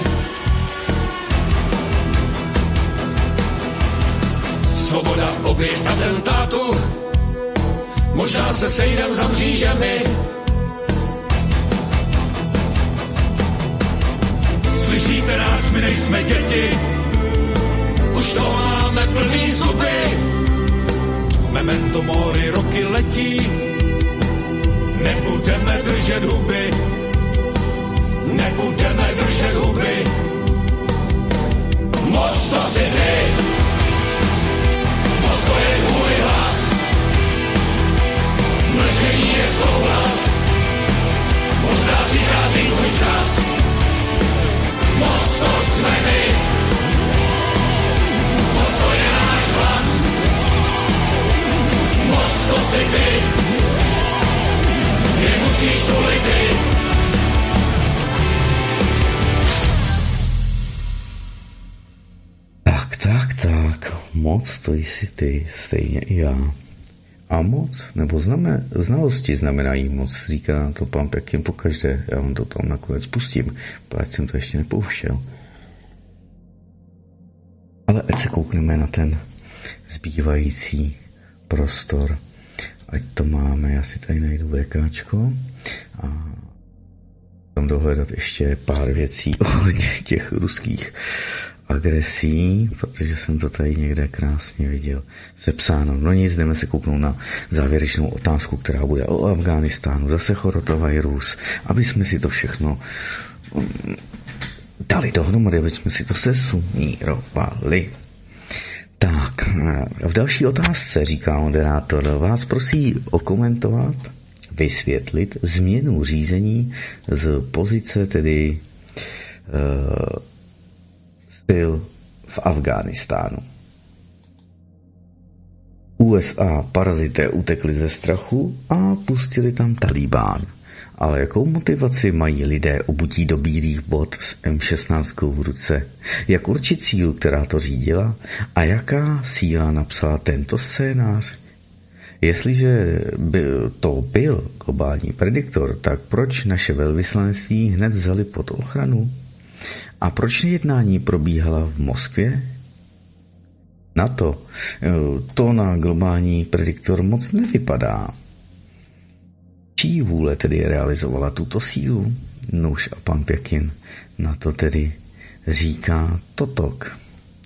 Svoboda oběť atentátu, možná se sejdem za mřížemi. Slyšíte nás, my nejsme děti, už toho máme plný zuby. Memento mori, roky letí, nebudeme držet huby. Nebudeme držet huby. Moc to si ty, moc to je tvůj hlas. Mlčení je souhlas, možná přichází tvůj čas. Moc to jsme my, moc to je náš hlas. moc to jsi ty, stejně i já. A moc, nebo znalosti znamenají moc, říká na to pan Pekin pokaždé. Já vám to tam nakonec pustím, protože jsem to ještě nepouštěl. Ale ať se koukneme na ten zbývající prostor. Ať to máme, já si tady najdu VKčko a tam dohledat ještě pár věcí ohledně těch ruských agresí, protože jsem to tady někde krásně viděl sepsáno. No nic, jdeme se kouknout na závěrečnou otázku, která bude o Afghánistánu, zase chorotavirus, aby jsme si to všechno dali dohromady, aby jsme si to sesumírovali. Tak, v další otázce, říká moderátor, vás prosí okomentovat, vysvětlit změnu řízení z pozice tedy styl v Afghánistánu. USA parazité utekli ze strachu a pustili tam Talibán. Ale jakou motivaci mají lidé obutí do bílých bot s M16 v ruce? Jak určit sílu, která to řídila? A jaká síla napsala tento scénář? Jestliže to byl globální prediktor, tak proč naše velvyslanectví hned vzali pod ochranu? A proč jednání probíhala v Moskvě? Na to na globální prediktor moc nevypadá. Čí vůle tedy realizovala tuto sílu? Nuž a pan Pěkin na to tedy říká totok.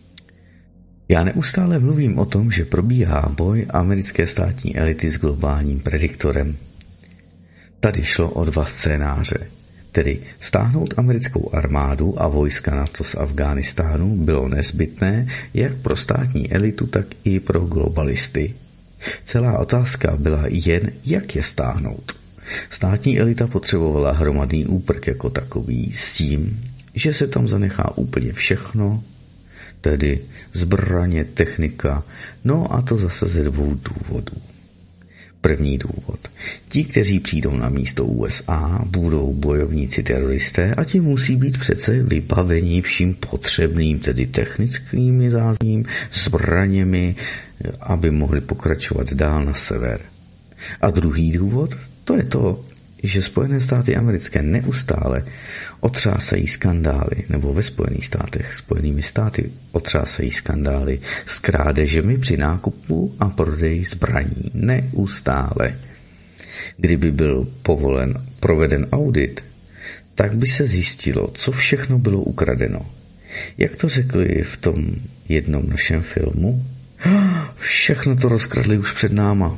Já neustále mluvím o tom, že probíhá boj americké státní elity s globálním prediktorem. Tady šlo o dva scénáře. Tedy stáhnout americkou armádu a vojska NATO z Afghánistánu bylo nezbytné jak pro státní elitu, tak i pro globalisty. Celá otázka byla jen, jak je stáhnout. Státní elita potřebovala hromadný úprk jako takový s tím, že se tam zanechá úplně všechno, tedy zbraně, technika, no a to zase ze dvou důvodů. První důvod. Ti, kteří přijdou na místo USA, budou bojovníci teroristé a ti musí být přece vybaveni vším potřebným, tedy technickými zázemím, zbraněmi, aby mohli pokračovat dál na sever. A druhý důvod, to je to, že Spojené státy americké neustále otřásají skandály, nebo ve Spojených státech, Spojenými státy otřásají skandály s krádežemi při nákupu a prodeji zbraní. Neustále. Kdyby byl proveden audit, tak by se zjistilo, co všechno bylo ukradeno. Jak to řekli v tom jednom našem filmu? Všechno to rozkradli už před náma.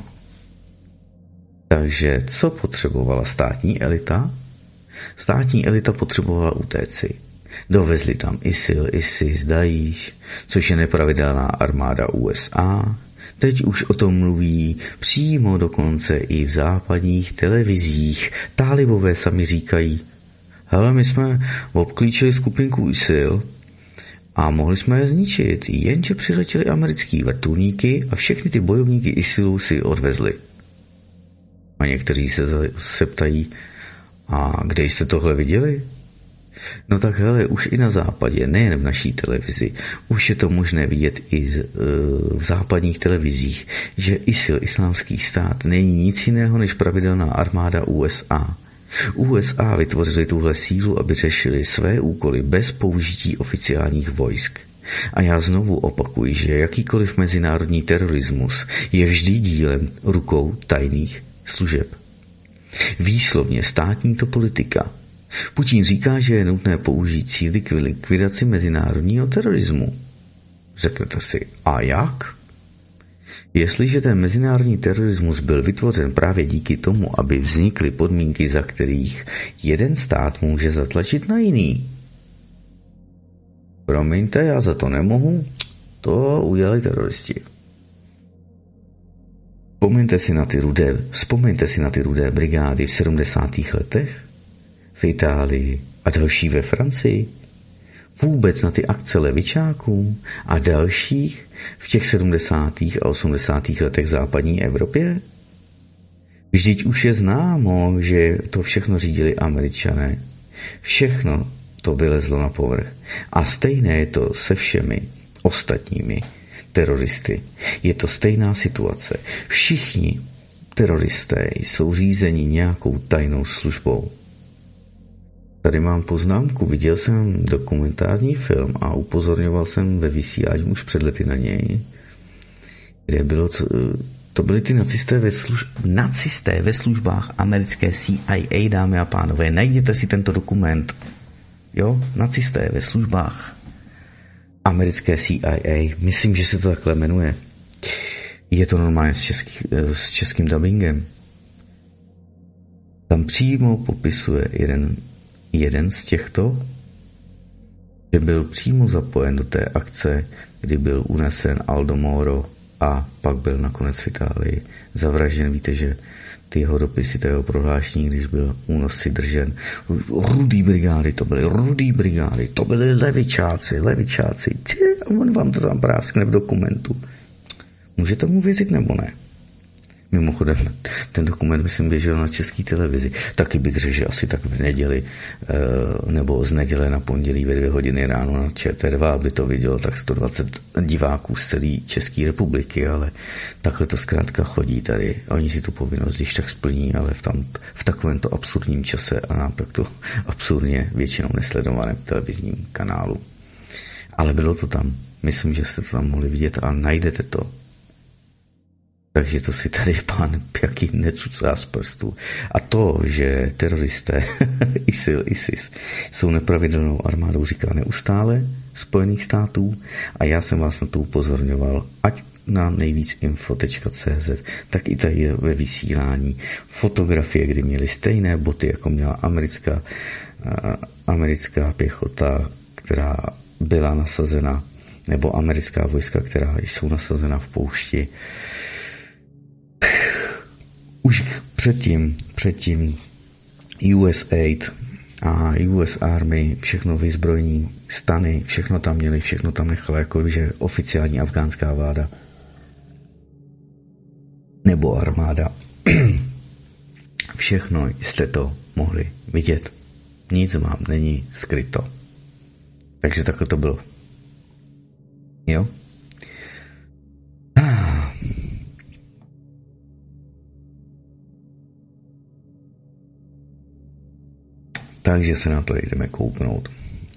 Takže co potřebovala státní elita? Státní elita potřebovala utéci. Dovezli tam ISIS, Daesh, což je nepravidelná armáda USA. Teď už o tom mluví přímo dokonce i v západních televizích. Tálibové sami říkají, hele, my jsme obklíčili skupinku ISIL a mohli jsme je zničit, jenže přiletěli americký vrtulníky a všechny ty bojovníky ISILu si odvezli. A někteří se ptají, a kde jste tohle viděli? No tak hele, už i na západě, nejen v naší televizi, už je to možné vidět i v západních televizích, že ISIL, islámský stát, není nic jiného než pravidelná armáda USA. USA vytvořili tuhle sílu, aby řešili své úkoly bez použití oficiálních vojsk. A já znovu opakuji, že jakýkoliv mezinárodní terorismus je vždy dílem rukou tajných služeb. Výslovně státní to politika. Putin říká, že je nutné použít síly k likvidaci mezinárodního terorismu. Řeknete si, a jak? Jestliže ten mezinárodní terorismus byl vytvořen právě díky tomu, aby vznikly podmínky, za kterých jeden stát může zatlačit na jiný. Promiňte, já za to nemohu, to udělali teroristi. Vzpomeňte si na ty rudé brigády v 70. letech v Itálii a další ve Francii. Vůbec na ty akce levičáků a dalších v těch 70. a 80. letech v západní Evropě. Vždyť už je známo, že to všechno řídili Američané. Všechno to vylezlo na povrch. A stejné je to se všemi ostatními teroristy. Je to stejná situace. Všichni teroristé jsou řízeni nějakou tajnou službou. Tady mám poznámku, viděl jsem dokumentární film a upozorňoval jsem ve vysílání už před lety na něj, kde bylo, to byli ty nacisté ve službách americké CIA, dámy a pánové, najděte si tento dokument. Jo, nacisté ve službách americké CIA, myslím, že se to takhle jmenuje. Je to normálně s českým dubbingem. Tam přímo popisuje jeden z těchto, že byl přímo zapojen do té akce, kdy byl unesen Aldo Moro a pak byl nakonec v Itálii zavražděn. Víte, že ty jeho dopisy, to jeho prohlášení, když byl únosci držen. Rudý brigády, to byly levičáci. A on vám to tam práskne v dokumentu. Můžete mu věřit nebo ne? Mimochodem, ten dokument, myslím, běžel na české televizi. Taky bych řekl, že asi tak v neděli, nebo z neděle na pondělí ve 2 hodiny ráno na ČT2, aby to vidělo tak 120 diváků z celé České republiky, ale takhle to zkrátka chodí tady. Oni si tu povinnost když tak splní, ale v takovémto absurdním čase a na takto absurdně většinou nesledovaném televizním kanálu. Ale bylo to tam. Myslím, že jste to tam mohli vidět a najdete to. Takže to si tady pán Pjaký necucá z prstu. A to, že teroristé ISIS jsou nepravidelnou armádou, říká neustále Spojených států a já jsem vás na to upozorňoval, ať na nejvícinfo.cz, tak i tady ve vysílání fotografie, kdy měli stejné boty, jako měla americká pěchota, která byla nasazena, nebo americká vojska, která jsou nasazena v poušti. Už předtím USAID a US Army, všechno vyzbrojení, stany, všechno tam měli, všechno tam nechali, jako že oficiální afgánská vláda nebo armáda. Všechno jste to mohli vidět. Nic vám není skryto. Takže takhle to bylo. Jo? Takže se na to jdeme kouknout.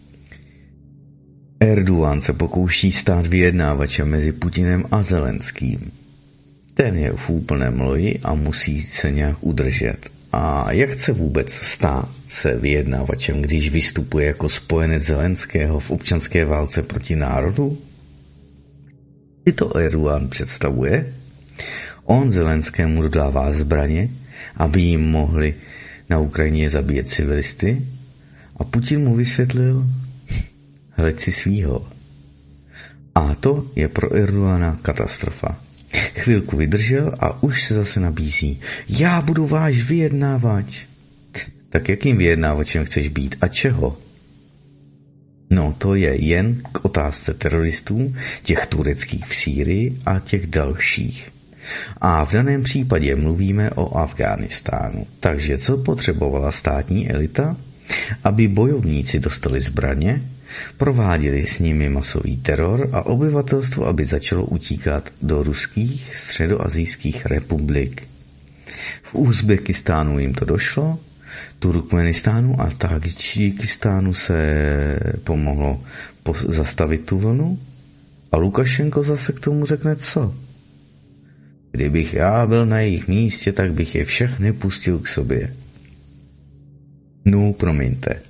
Erdogan se pokouší stát vyjednávačem mezi Putinem a Zelenským. Ten je v úplném loji a musí se nějak udržet. A jak chce vůbec stát se vyjednávačem, když vystupuje jako spojenec Zelenského v občanské válce proti národu? Si to Erdogan představuje? On Zelenskému dodává zbraně, aby jim mohli na Ukrajině zabíjet civilisty a Putin mu vysvětlil, hleď si svýho. A to je pro Erdogana katastrofa. Chvilku vydržel a už se zase nabízí. Já budu váš vyjednávač. Tak jakým vyjednávačem chceš být a čeho? No to je jen k otázce teroristů, těch tureckých v Sýrii a těch dalších. A v daném případě mluvíme o Afghánistánu. Takže co potřebovala státní elita? Aby bojovníci dostali zbraně, prováděli s nimi masový teror a obyvatelstvo, aby začalo utíkat do ruských středoasijských republik. V Uzbekistánu jim to došlo, Turkmenistánu a Tadžikistánu se pomohlo zastavit tu vlnu a Lukašenko zase k tomu řekne co? Kdybych já byl na jejich místě, tak bych je všechny pustil k sobě. No, promiňte.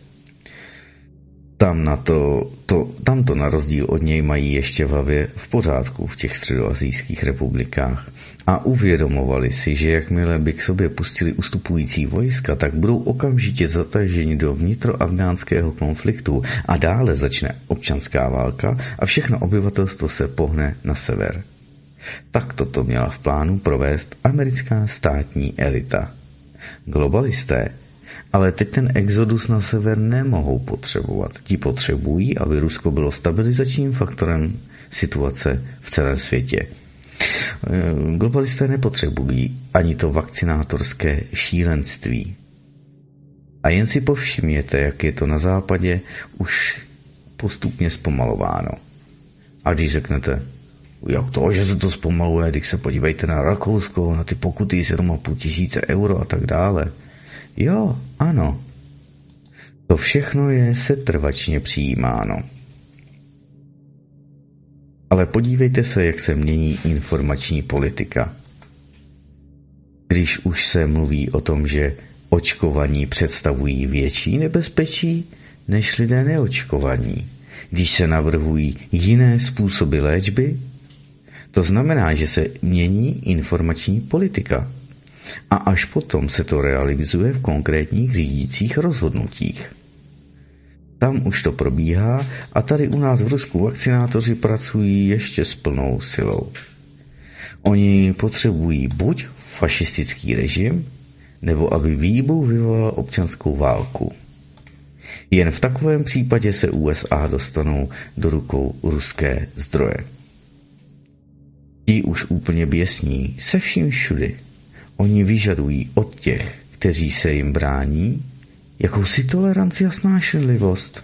Tamto na rozdíl od něj mají ještě v hlavě v pořádku v těch středoasijských republikách a uvědomovali si, že jakmile by k sobě pustili ustupující vojska, tak budou okamžitě zataženi do vnitroafgánského konfliktu a dále začne občanská válka a všechno obyvatelstvo se pohne na sever. Tak toto měla v plánu provést americká státní elita. Globalisté ale teď ten exodus na sever nemohou potřebovat. Ti potřebují, aby Rusko bylo stabilizačním faktorem situace v celém světě. Globalisté nepotřebují ani to vakcinátorské šílenství. A jen si povšimněte, jak je to na západě už postupně zpomalováno. A když řeknete, Jak to, že se to zpomaluje, když se podívejte na Rakousko, na ty pokuty 7,5 tisíce euro a tak dále. Jo, ano. To všechno je setrvačně přijímáno. Ale podívejte se, jak se mění informační politika. Když už se mluví o tom, že očkovaní představují větší nebezpečí než lidé neočkovaní. Když se navrhují jiné způsoby léčby, to znamená, že se mění informační politika. A až potom se to realizuje v konkrétních řídících rozhodnutích. Tam už to probíhá a tady u nás v Rusku vakcinátoři pracují ještě s plnou silou. Oni potřebují buď fašistický režim, nebo aby výbuch vyvolal občanskou válku. Jen v takovém případě se USA dostanou do rukou ruské zdroje. Ti už úplně běsní se vším všudy. Oni vyžadují od těch, kteří se jim brání, jakousi toleranci a snášenlivost.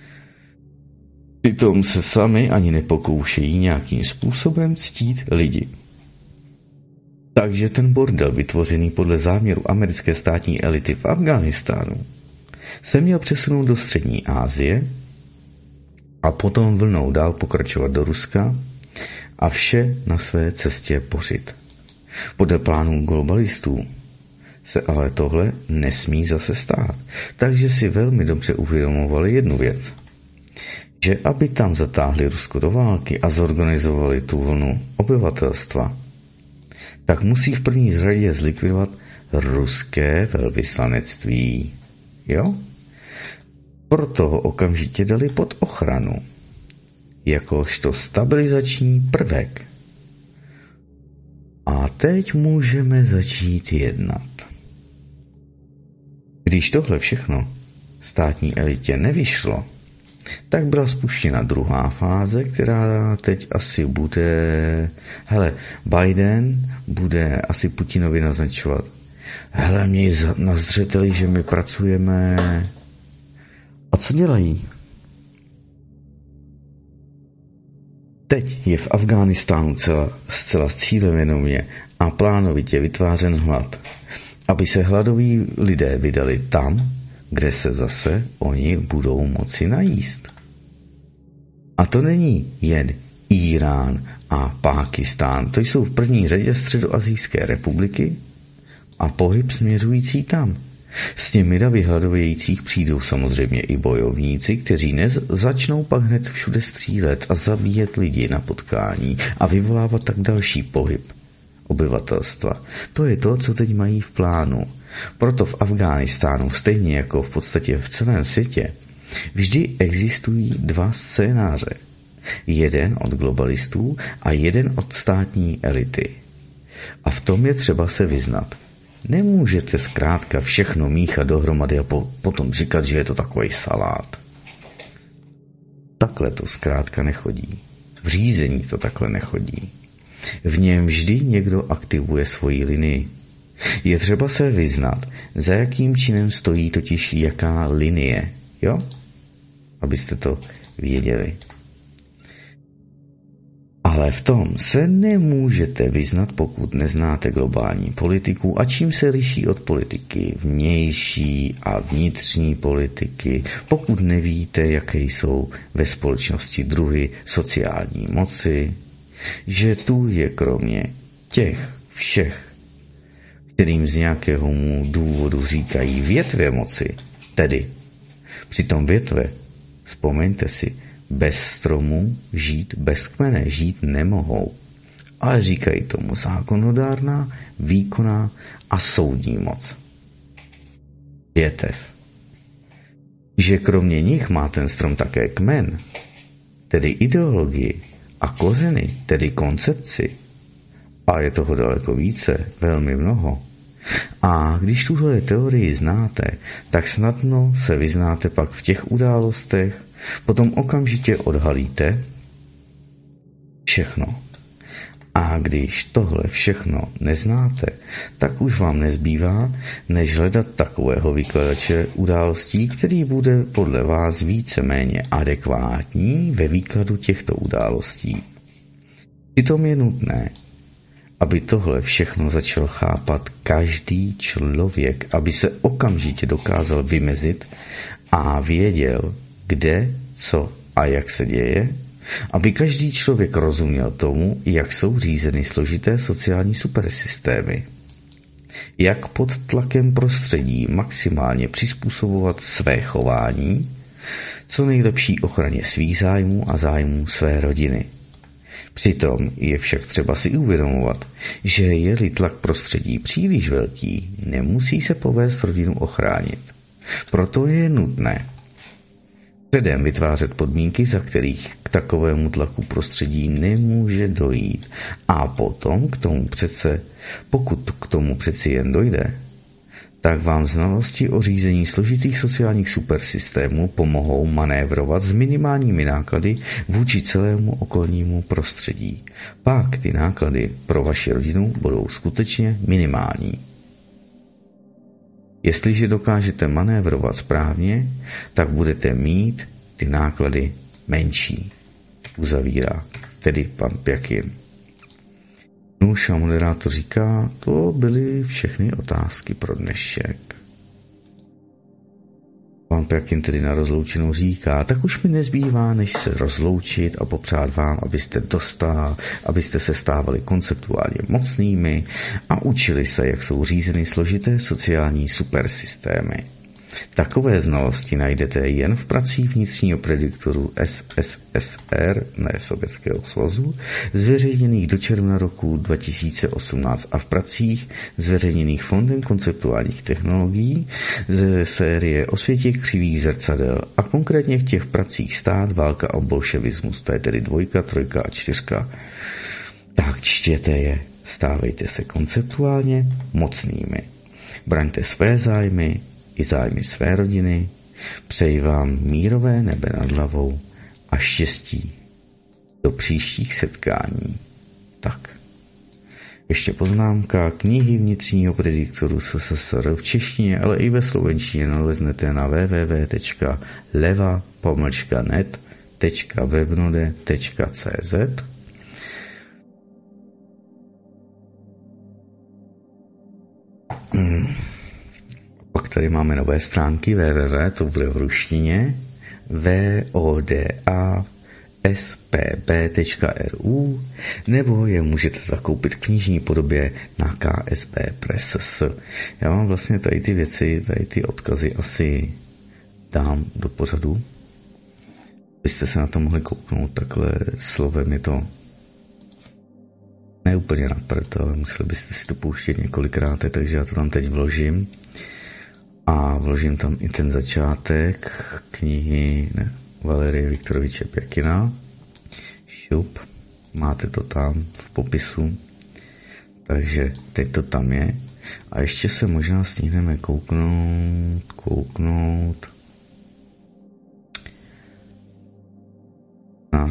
Přitom se sami ani nepokoušejí nějakým způsobem ctít lidi. Takže ten bordel vytvořený podle záměru americké státní elity v Afghánistánu se měl přesunout do střední Asie a potom vlnou dál pokračovat do Ruska a vše na své cestě pořit. Podle plánů globalistů se ale tohle nesmí zase stát. Takže si velmi dobře uvědomovali jednu věc. Že aby tam zatáhli Rusko do války a zorganizovali tu vlnu obyvatelstva, tak musí v první řadě zlikvidovat ruské velvyslanectví. Jo? Proto ho okamžitě dali pod ochranu. Jakožto stabilizační prvek. A teď můžeme začít jednat. Když tohle všechno státní elitě nevyšlo, tak byla spuštěna druhá fáze, která teď asi bude... Biden bude asi Putinovi naznačovat. Měj na zřeteli, že my pracujeme... A co dělají? Teď je v Afghánistánu zcela cílevědomě a plánovitě vytvářen hlad, aby se hladoví lidé vydali tam, kde se zase oni budou moci najíst. A to není jen Irán a Pákistán, to jsou v první řadě středoasijské republiky a pohyb směřující tam. S těmi davy hladovějících přijdou samozřejmě i bojovníci, kteří začnou pak hned všude střílet a zabíjet lidi na potkání a vyvolávat tak další pohyb obyvatelstva. To je to, co teď mají v plánu. Proto v Afghánistánu, stejně jako v podstatě v celém světě, vždy existují dva scénáře. Jeden od globalistů a jeden od státní elity. A v tom je třeba se vyznat. Nemůžete zkrátka všechno míchat dohromady a potom říkat, že je to takový salát. Takhle to zkrátka nechodí. V řízení to takhle nechodí. V něm vždy někdo aktivuje svoji linii. Je třeba se vyznat, za jakým činem stojí totiž jaká linie, jo? Abyste to věděli. Ale v tom se nemůžete vyznat, pokud neznáte globální politiku a čím se liší od politiky vnější a vnitřní politiky, pokud nevíte, jaké jsou ve společnosti druhy sociální moci, že tu je kromě těch všech, kterým z nějakého důvodu říkají větve moci, tedy přitom větve, vzpomeňte si, bez stromů žít, bez kmene žít nemohou. Ale říkají tomu zákonodárná, výkonná a soudní moc. Větev. Že kromě nich má ten strom také kmen, tedy ideologii a kořeny, tedy koncepci. A je toho daleko více, velmi mnoho. A když tuhle teorii znáte, tak snadno se vyznáte pak v těch událostech, potom okamžitě odhalíte všechno. A když tohle všechno neznáte, tak už vám nezbývá, než hledat takového vykladače událostí, který bude podle vás víceméně adekvátní ve výkladu těchto událostí. Přitom je nutné, aby tohle všechno začal chápat každý člověk, aby se okamžitě dokázal vymezit a věděl, kde, co a jak se děje, aby každý člověk rozuměl tomu, jak jsou řízeny složité sociální supersystémy. Jak pod tlakem prostředí maximálně přizpůsobovat své chování, co nejlepší ochraně svých zájmů a zájmů své rodiny. Přitom je však třeba si uvědomovat, že je-li tlak prostředí příliš velký, nemusí se povést rodinu ochránit. Proto je nutné předem vytvářet podmínky, za kterých k takovému tlaku prostředí nemůže dojít. A potom pokud k tomu přeci jen dojde, tak vám znalosti o řízení složitých sociálních supersystémů pomohou manévrovat s minimálními náklady vůči celému okolnímu prostředí. Pak ty náklady pro vaši rodinu budou skutečně minimální. Jestliže dokážete manévrovat správně, tak budete mít ty náklady menší. Uzavírá tedy pan Pjakin. Nuž a moderátor říká, to byly všechny otázky pro dnešek. Pan Pjakin tedy na rozloučenou říká, tak už mi nezbývá, než se rozloučit a popřát vám, abyste se stávali konceptuálně mocnými a učili se, jak jsou řízeny složité sociální supersystémy. Takové znalosti najdete jen v pracích vnitřního prediktoru SSSR, ne Sovětského svazu, zveřejněných do června roku 2018 a v pracích zveřejněných Fondem konceptuálních technologií ze série O světě křivých zrcadel a konkrétně v těch pracích Stát, válka a bolševismus, to je tedy 2, 3 a 4. Tak čtěte je, stávejte se konceptuálně mocnými. Braňte své zájmy i zájmy své rodiny, přeji vám mírové nebe nad hlavou a štěstí do příštích setkání. Tak, ještě poznámka, knihy vnitřního prediktoru SSSR v češtině, ale i ve slovenštině naleznete na www.leva-net.webnode.cz. Pak tady máme nové stránky www, to bude v ruštině, vodaspb.ru, nebo je můžete zakoupit v knižní podobě na KSB Press. Já vám vlastně tady ty věci, tady ty odkazy asi dám do pořadu, abyste se na to mohli kouknout takhle slovem, je to ne úplně naprd, ale museli byste si to pouštět několikrát, takže já to tam teď vložím. A vložím tam i ten začátek knihy Valerie Viktoroviče Pjakina. Šup, máte to tam v popisu. Takže teď to tam je. A ještě se možná stihneme kouknout na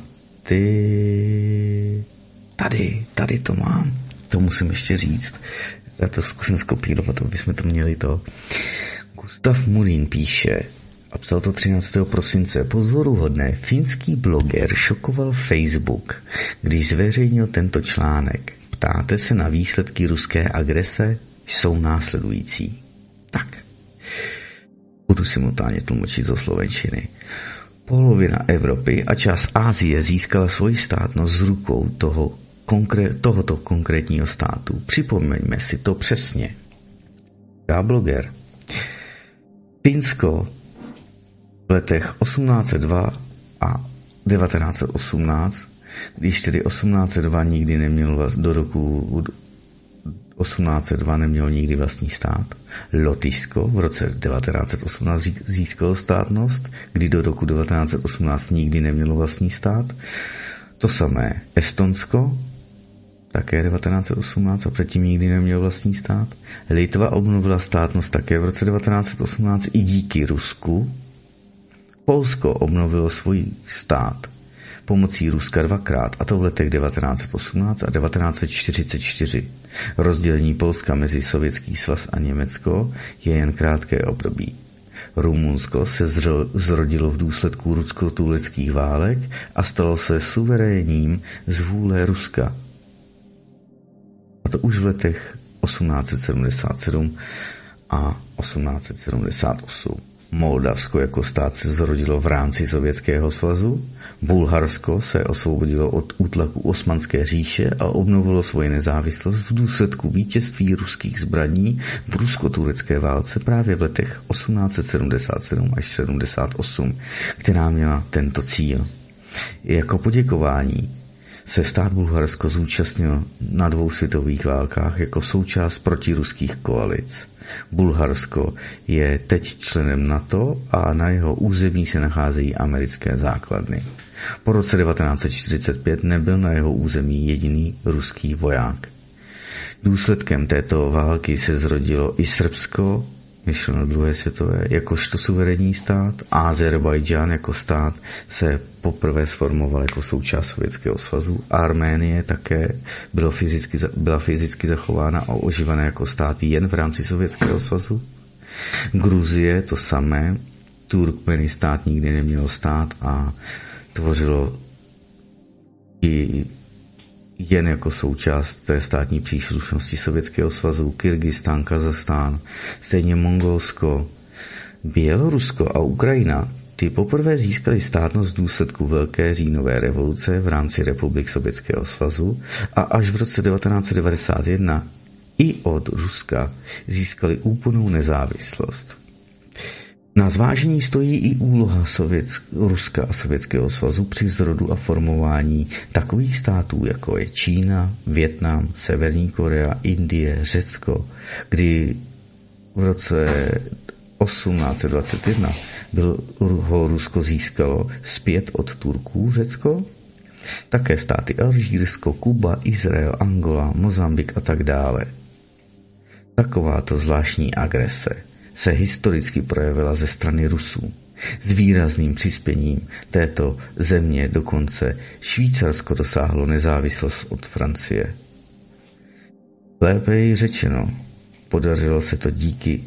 ty... Tady to mám. To musím ještě říct. Já to zkusím skopírovat, aby jsme to měli to. Gustav Murín píše, a psal to 13. prosince, pozoruhodné, finský bloger šokoval Facebook, když zveřejnil tento článek. Ptáte se na výsledky ruské agrese? Jsou následující. Tak, budu simultánně tlumočit do slovenčiny. Polovina Evropy a část Asie získala svoji státnost z rukou tohoto konkrétního státu. Připomeňme si to přesně. Já bloger. Finsko v letech 1802 a 1918, když tedy 1802 nikdy neměl do roku 1802 neměl nikdy vlastní stát. Lotyšsko v roce 1918 získalo státnost, kdy do roku 1918 nikdy nemělo vlastní stát. To samé Estonsko, také 1918 a předtím nikdy neměl vlastní stát. Litva obnovila státnost také v roce 1918 i díky Rusku. Polsko obnovilo svůj stát pomocí Ruska 2krát, a to v letech 1918 a 1944. Rozdělení Polska mezi Sovětský svaz a Německo je jen krátké období. Rumunsko se zrodilo v důsledku rusko-tureckých válek a stalo se suverénním z vůle Ruska. A to už v letech 1877 a 1878. Moldavsko jako stát se zrodilo v rámci Sovětského svazu, Bulharsko se osvobodilo od útlaku Osmanské říše a obnovilo svoji nezávislost v důsledku vítězství ruských zbraní v rusko-turecké válce právě v letech 1877 až 78, která měla tento cíl. Jako poděkování se stát Bulharsko zúčastnil na 2 světových válkách jako součást protiruských koalic. Bulharsko je teď členem NATO a na jeho území se nacházejí americké základny. Po roce 1945 nebyl na jeho území jediný ruský voják. Důsledkem této války se zrodilo i Srbsko, myšleno druhé světové, jakožto suverénní stát, a Azerbajdžán jako stát se poprvé sformoval jako součást Sovětského svazu. Arménie také byla fyzicky zachována a ožívaná jako stát jen v rámci Sovětského svazu. Gruzie to samé, Turkmenistán nikdy nemělo stát a tvořilo i jen jako součást té státní příslušnosti Sovětského svazu. Kyrgyzstán, Kazachstán, stejně Mongolsko, Bělorusko a Ukrajina, ty poprvé získali státnost v důsledku Velké říjnové revoluce v rámci republik Sovětského svazu a až v roce 1991 i od Ruska získali úplnou nezávislost. Na zvážení stojí i úloha Ruska a Sovětského svazu při zrodu a formování takových států, jako je Čína, Vietnam, Severní Korea, Indie, Řecko, kdy v roce 1821 ho Rusko získalo zpět od Turků Řecko, také státy Alžírsko, Kuba, Izrael, Angola, Mozambik a tak dále. Takováto zvláštní agrese se historicky projevila ze strany Rusů. S výrazným přispěním této země dokonce Švýcarsko dosáhlo nezávislost od Francie. Lépe řečeno, podařilo se to díky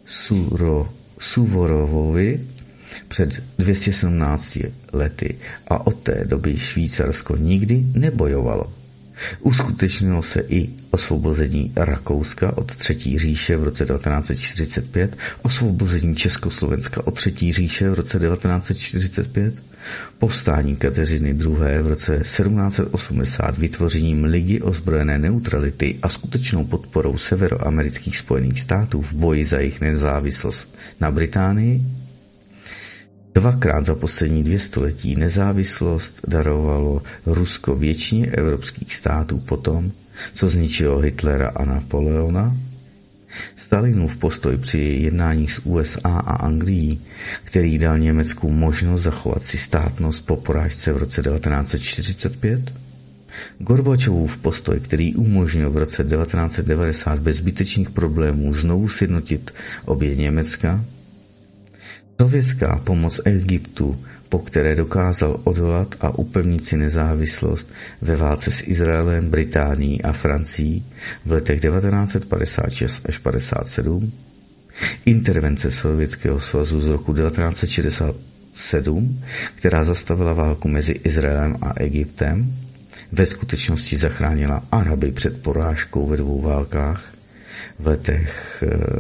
Suvorovovi před 217 lety a od té doby Švýcarsko nikdy nebojovalo. Uskutečnilo se i osvobození Rakouska od Třetí říše v roce 1945, osvobození Československa od Třetí říše v roce 1945, povstání Kateřiny II. V roce 1780 vytvořením Ligy ozbrojené neutrality a skutečnou podporou severoamerických Spojených států v boji za jejich nezávislost na Británii. Dvakrát za poslední 2 století nezávislost darovalo Rusko většině evropských států potom, co zničilo Hitlera a Napoleona. Stalinův postoj při jednání s USA a Anglií, který dal Německu možnost zachovat si státnost po porážce v roce 1945. Gorbačovův postoj, který umožnil v roce 1990 bez zbytečných problémů znovu sjednotit obě Německa. Sovětská pomoc Egyptu, po které dokázal odolat a upevnit si nezávislost ve válce s Izraelem, Británií a Francií v letech 1956 až 1957, intervence Sovětského svazu z roku 1967, která zastavila válku mezi Izraelem a Egyptem, ve skutečnosti zachránila Araby před porážkou ve 2 válkách v letech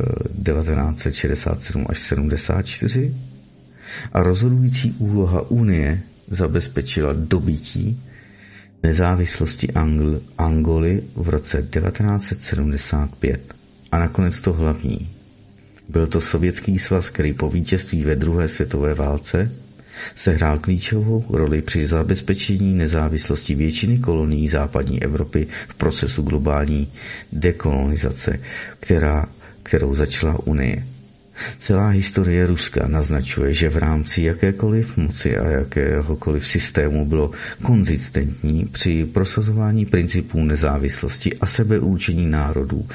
1967 až 1974 a rozhodující úloha Unie zabezpečila dobytí nezávislosti Angoly v roce 1975. A nakonec to hlavní. Byl to Sovětský svaz, který po vítězství ve 2. světové válce sehrál klíčovou roli při zabezpečení nezávislosti většiny kolonií západní Evropy v procesu globální dekolonizace, kterou začala Unie. Celá historie Ruska naznačuje, že v rámci jakékoliv moci a jakéhokoliv systému bylo konzistentní při prosazování principů nezávislosti a sebeurčení národů.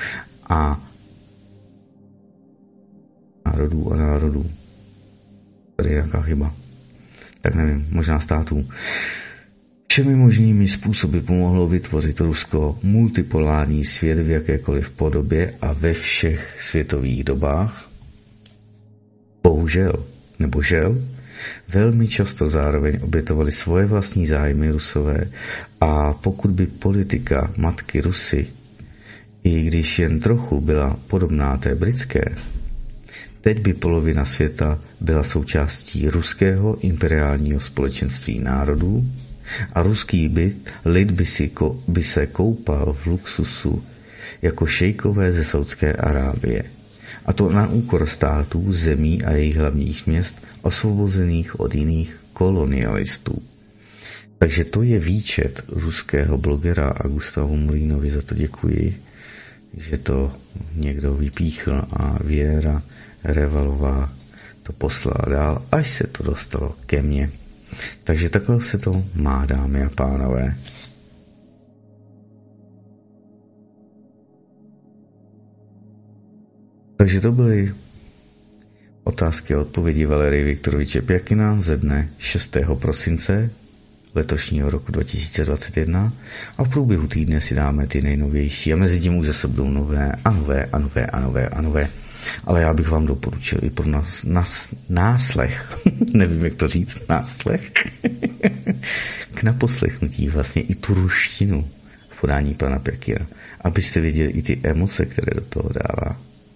Tady je nějaká chyba. Tak nevím, možná států. Všemi možnými způsoby pomohlo vytvořit Rusko multipolární svět v jakékoliv podobě a ve všech světových dobách. bohužel, nebo žel, velmi často zároveň obětovali svoje vlastní zájmy Rusové a pokud by politika matky Rusy, i když jen trochu byla podobná té britské, teď by polovina světa byla součástí ruského imperiálního společenství národů a ruský lid by se koupal v luxusu jako šejkové ze Saudské Arábie. A to na úkor států, zemí a jejich hlavních měst osvobozených od jiných kolonialistů. Takže to je výčet ruského blogera a Gustavu Murínovi za to děkuji, že to někdo vypíchl a Věra Revalová to poslala dál, až se to dostalo ke mně. Takže takhle se to má, dámy a pánové. Takže to byly otázky a odpovědi Valerie Viktoroviče Pjakina ze dne 6. prosince letošního roku 2021 a v průběhu týdne si dáme ty nejnovější a mezi tím už zase budou nové. Ale já bych vám doporučil i pro náslech, nevím, jak to říct, náslech, k naposlechnutí vlastně i tu ruštinu v podání pana Pjakina, abyste viděli i ty emoce, které do toho dává.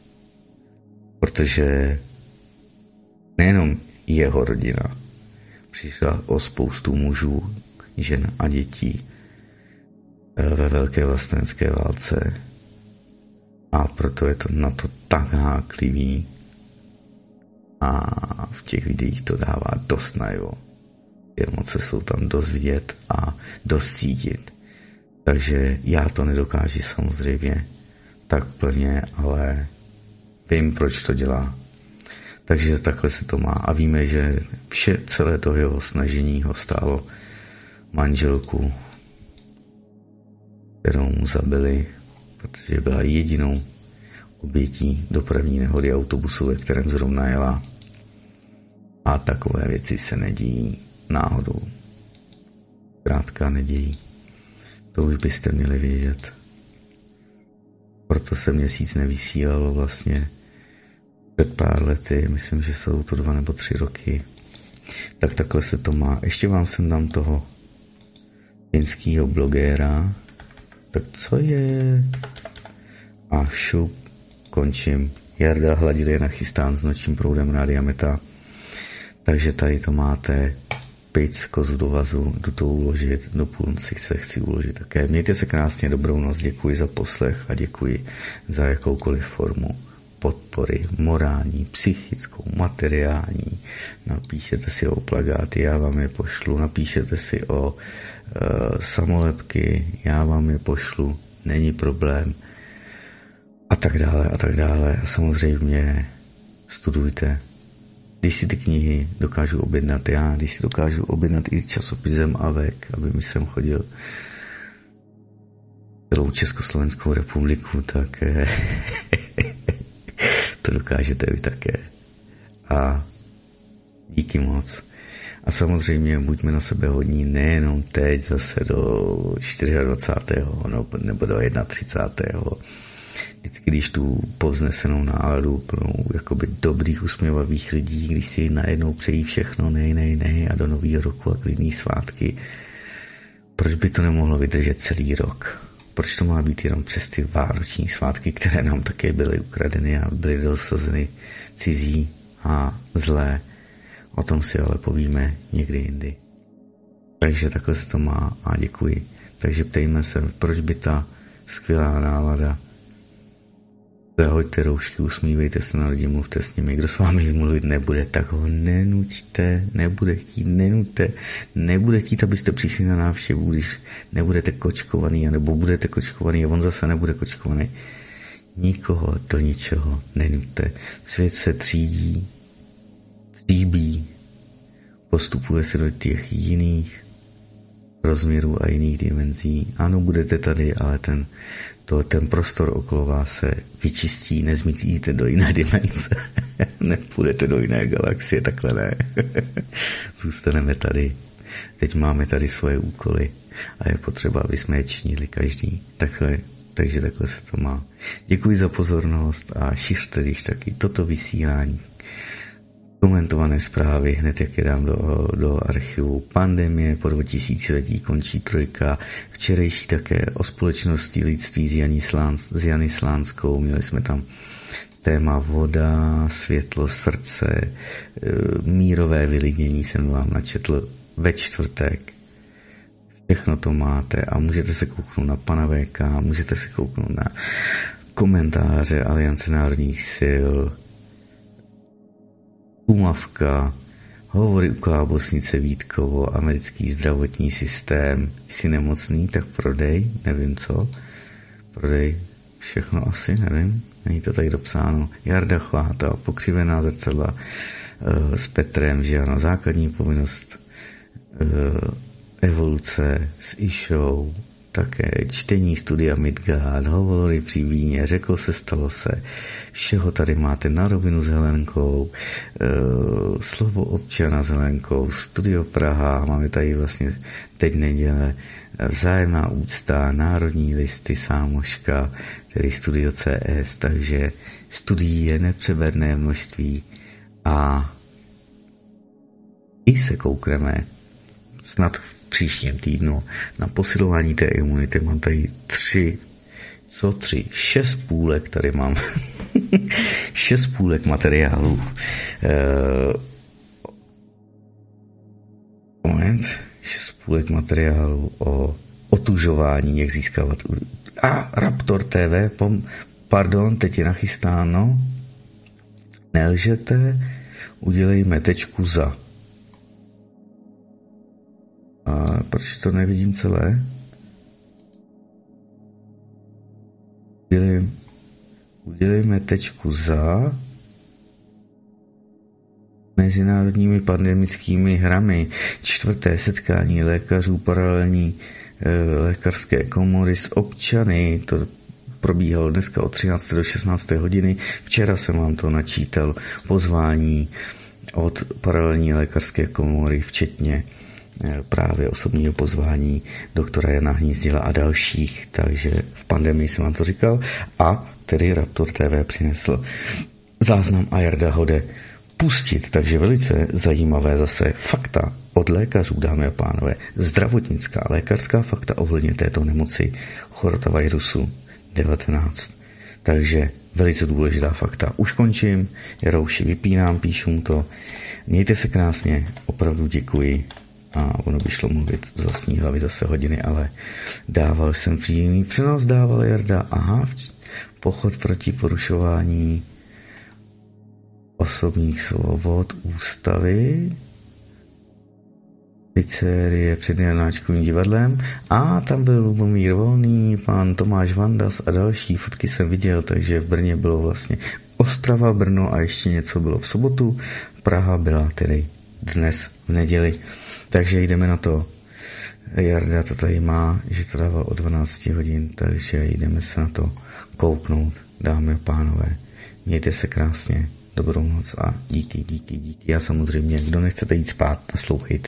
Protože nejenom jeho rodina přišla o spoustu mužů, žen a dětí ve velké vlastenecké válce a proto je to na to tak háklivý a v těch videích to dává dost najevo. Ty emoce jsou tam dost vidět a dost cítit. Takže já to nedokážu samozřejmě tak plně, ale vím, proč to dělá. Takže takhle se to má a víme, že celé to jeho snažení ho stálo manželku, kterou mu zabili, protože byla jedinou obětí dopravní nehody autobusu, ve kterém zrovna jela. A takové věci se nedějí náhodou. Zkrátka nedějí. To už byste měli vědět. Proto se měsíc nevysílalo vlastně před pár lety, myslím, že jsou to 2 nebo 3 roky. Tak takhle se to má. Ještě vám sem dám toho finského blogéra. Tak co je? A šup, končím. Jarda Hladil je nachystán s nočním proudem Rádia Meta. Takže tady to máte. Pic, kozu do vazu, jdu to uložit, do půlnoci se chci uložit také. Mějte se krásně, dobrou noc, děkuji za poslech a děkuji za jakoukoliv formu podpory, morální, psychickou, materiální. Napíšete si o plagáty, já vám je pošlu, napíšete si o samolepky, já vám je pošlu, není problém. A tak dále. A samozřejmě studujte. Když si ty knihy dokážu objednat já, když si dokážu objednat i časopis Zem a Vek, aby mi sem chodil celou Československou republiku, tak to dokážete vy také. A díky moc. A samozřejmě buďme na sebe hodní nejenom teď zase do 24. nebo do 31. Vždycky, když tu povznesenou náladu plnou jakoby dobrých usměvavých lidí, když si najednou přejí všechno, nej a do nového roku a klidný svátky, proč by to nemohlo vydržet celý rok? Proč to má být jenom přes ty vánoční svátky, které nám také byly ukradeny a byly dosazeny cizí a zlé? O tom si ale povíme někdy jindy. Takže takhle se to má a děkuji. Takže ptejme se, proč by ta skvělá nálada. Zahoďte roušky, usmívejte se na lidi, mluvte s nimi. Kdo s vámi mluvit nebude, tak ho nenuďte, nebude chtít, abyste přišli na návštěvu, když nebudete kočkovaný, anebo budete kočkovaný a on zase nebude kočkovaný. Nikoho do ničeho nenuďte. Svět se tříbí, postupuje se do těch jiných rozměrů a jiných dimenzí. Ano, budete tady, ale ten prostor okolo vás se vyčistí, nezmítíte do jiné dimenze, nepůjdete do jiné galaxie, takhle ne. Zůstaneme tady. Teď máme tady svoje úkoly a je potřeba, aby jsme je činili každý. Takže takhle se to má. Děkuji za pozornost a šiřte když taky toto vysílání komentované zprávy, hned jak je dám do archivu. Pandemie po 2000letí končí 3. Včerejší také o společnosti lidství s Jany Slánskou. Měli jsme tam téma voda, světlo, srdce, mírové vylidnění jsem vám načetl ve čtvrtek. Všechno to máte a můžete se kouknout na pana VK, můžete se kouknout na komentáře Aliance národních sil, Umavka, hovory u Klábosnice Vítkovo, americký zdravotní systém. Jsi nemocný, tak prodej, nevím co. Prodej všechno asi, nevím. Není to tady dopsáno. Jarda Chváta, pokřivená zrcadla s Petrem, že ano, základní povinnost evoluce s Išou, také čtení studia Midgard, hovory při víně, řeklo se, stalo se, všeho tady máte na rovinu s Helenkou, slovo občana s Helenkou, studio Praha, máme tady vlastně teď neděle, vzájemná úcta, národní listy, Sámoška, tedy studio CS, takže studií je nepřeberné množství a i se koukneme snad v příštím týdnu na posilování té imunity. Mám tady 6 půlek tady mám. 6 půlek materiálů. Moment. 6 půlek materiálů o otužování, jak získávat. Raptor TV, pardon, teď je nachystáno. Nelžete, udělejme tečku za. A proč to nevidím celé? Udělejme tečku za mezinárodními pandemickými hrami. 4. setkání lékařů paralelní lékařské komory s občany. To probíhalo dneska od 13. do 16. hodiny. Včera jsem vám to načítal pozvání od paralelní lékařské komory, včetně právě osobního pozvání doktora Jana Hnízdila a dalších, takže v pandemii jsem vám to říkal a tedy Raptor TV přinesl záznam a Jarda ho jde pustit, takže velice zajímavé zase fakta od lékařů, dámy a pánové, zdravotnická lékařská fakta ohledně této nemoci chorotavirusu 19. Takže velice důležitá fakta. Už končím, Jarouši vypínám, píšu mu to. Mějte se krásně, opravdu děkuji. A ono by šlo mluvit z vlastní hlavy zase hodiny, ale dával jsem příjemný přenos, dával Jarda. Aha, pochod proti porušování osobních svobod ústavy, pizzerie před Janáčkovým divadlem a tam byl Lubomír Volný, pan Tomáš Vandas a další fotky jsem viděl, takže v Brně bylo vlastně Ostrava, Brno a ještě něco bylo v sobotu, Praha byla tedy dnes v neděli. Takže jdeme na to. Jarda to tady má, že to dával o 12 hodin, takže jdeme se na to kouknout, dámy a pánové. Mějte se krásně, dobrou noc a díky. A samozřejmě, kdo nechcete jít spát, naslouchejte.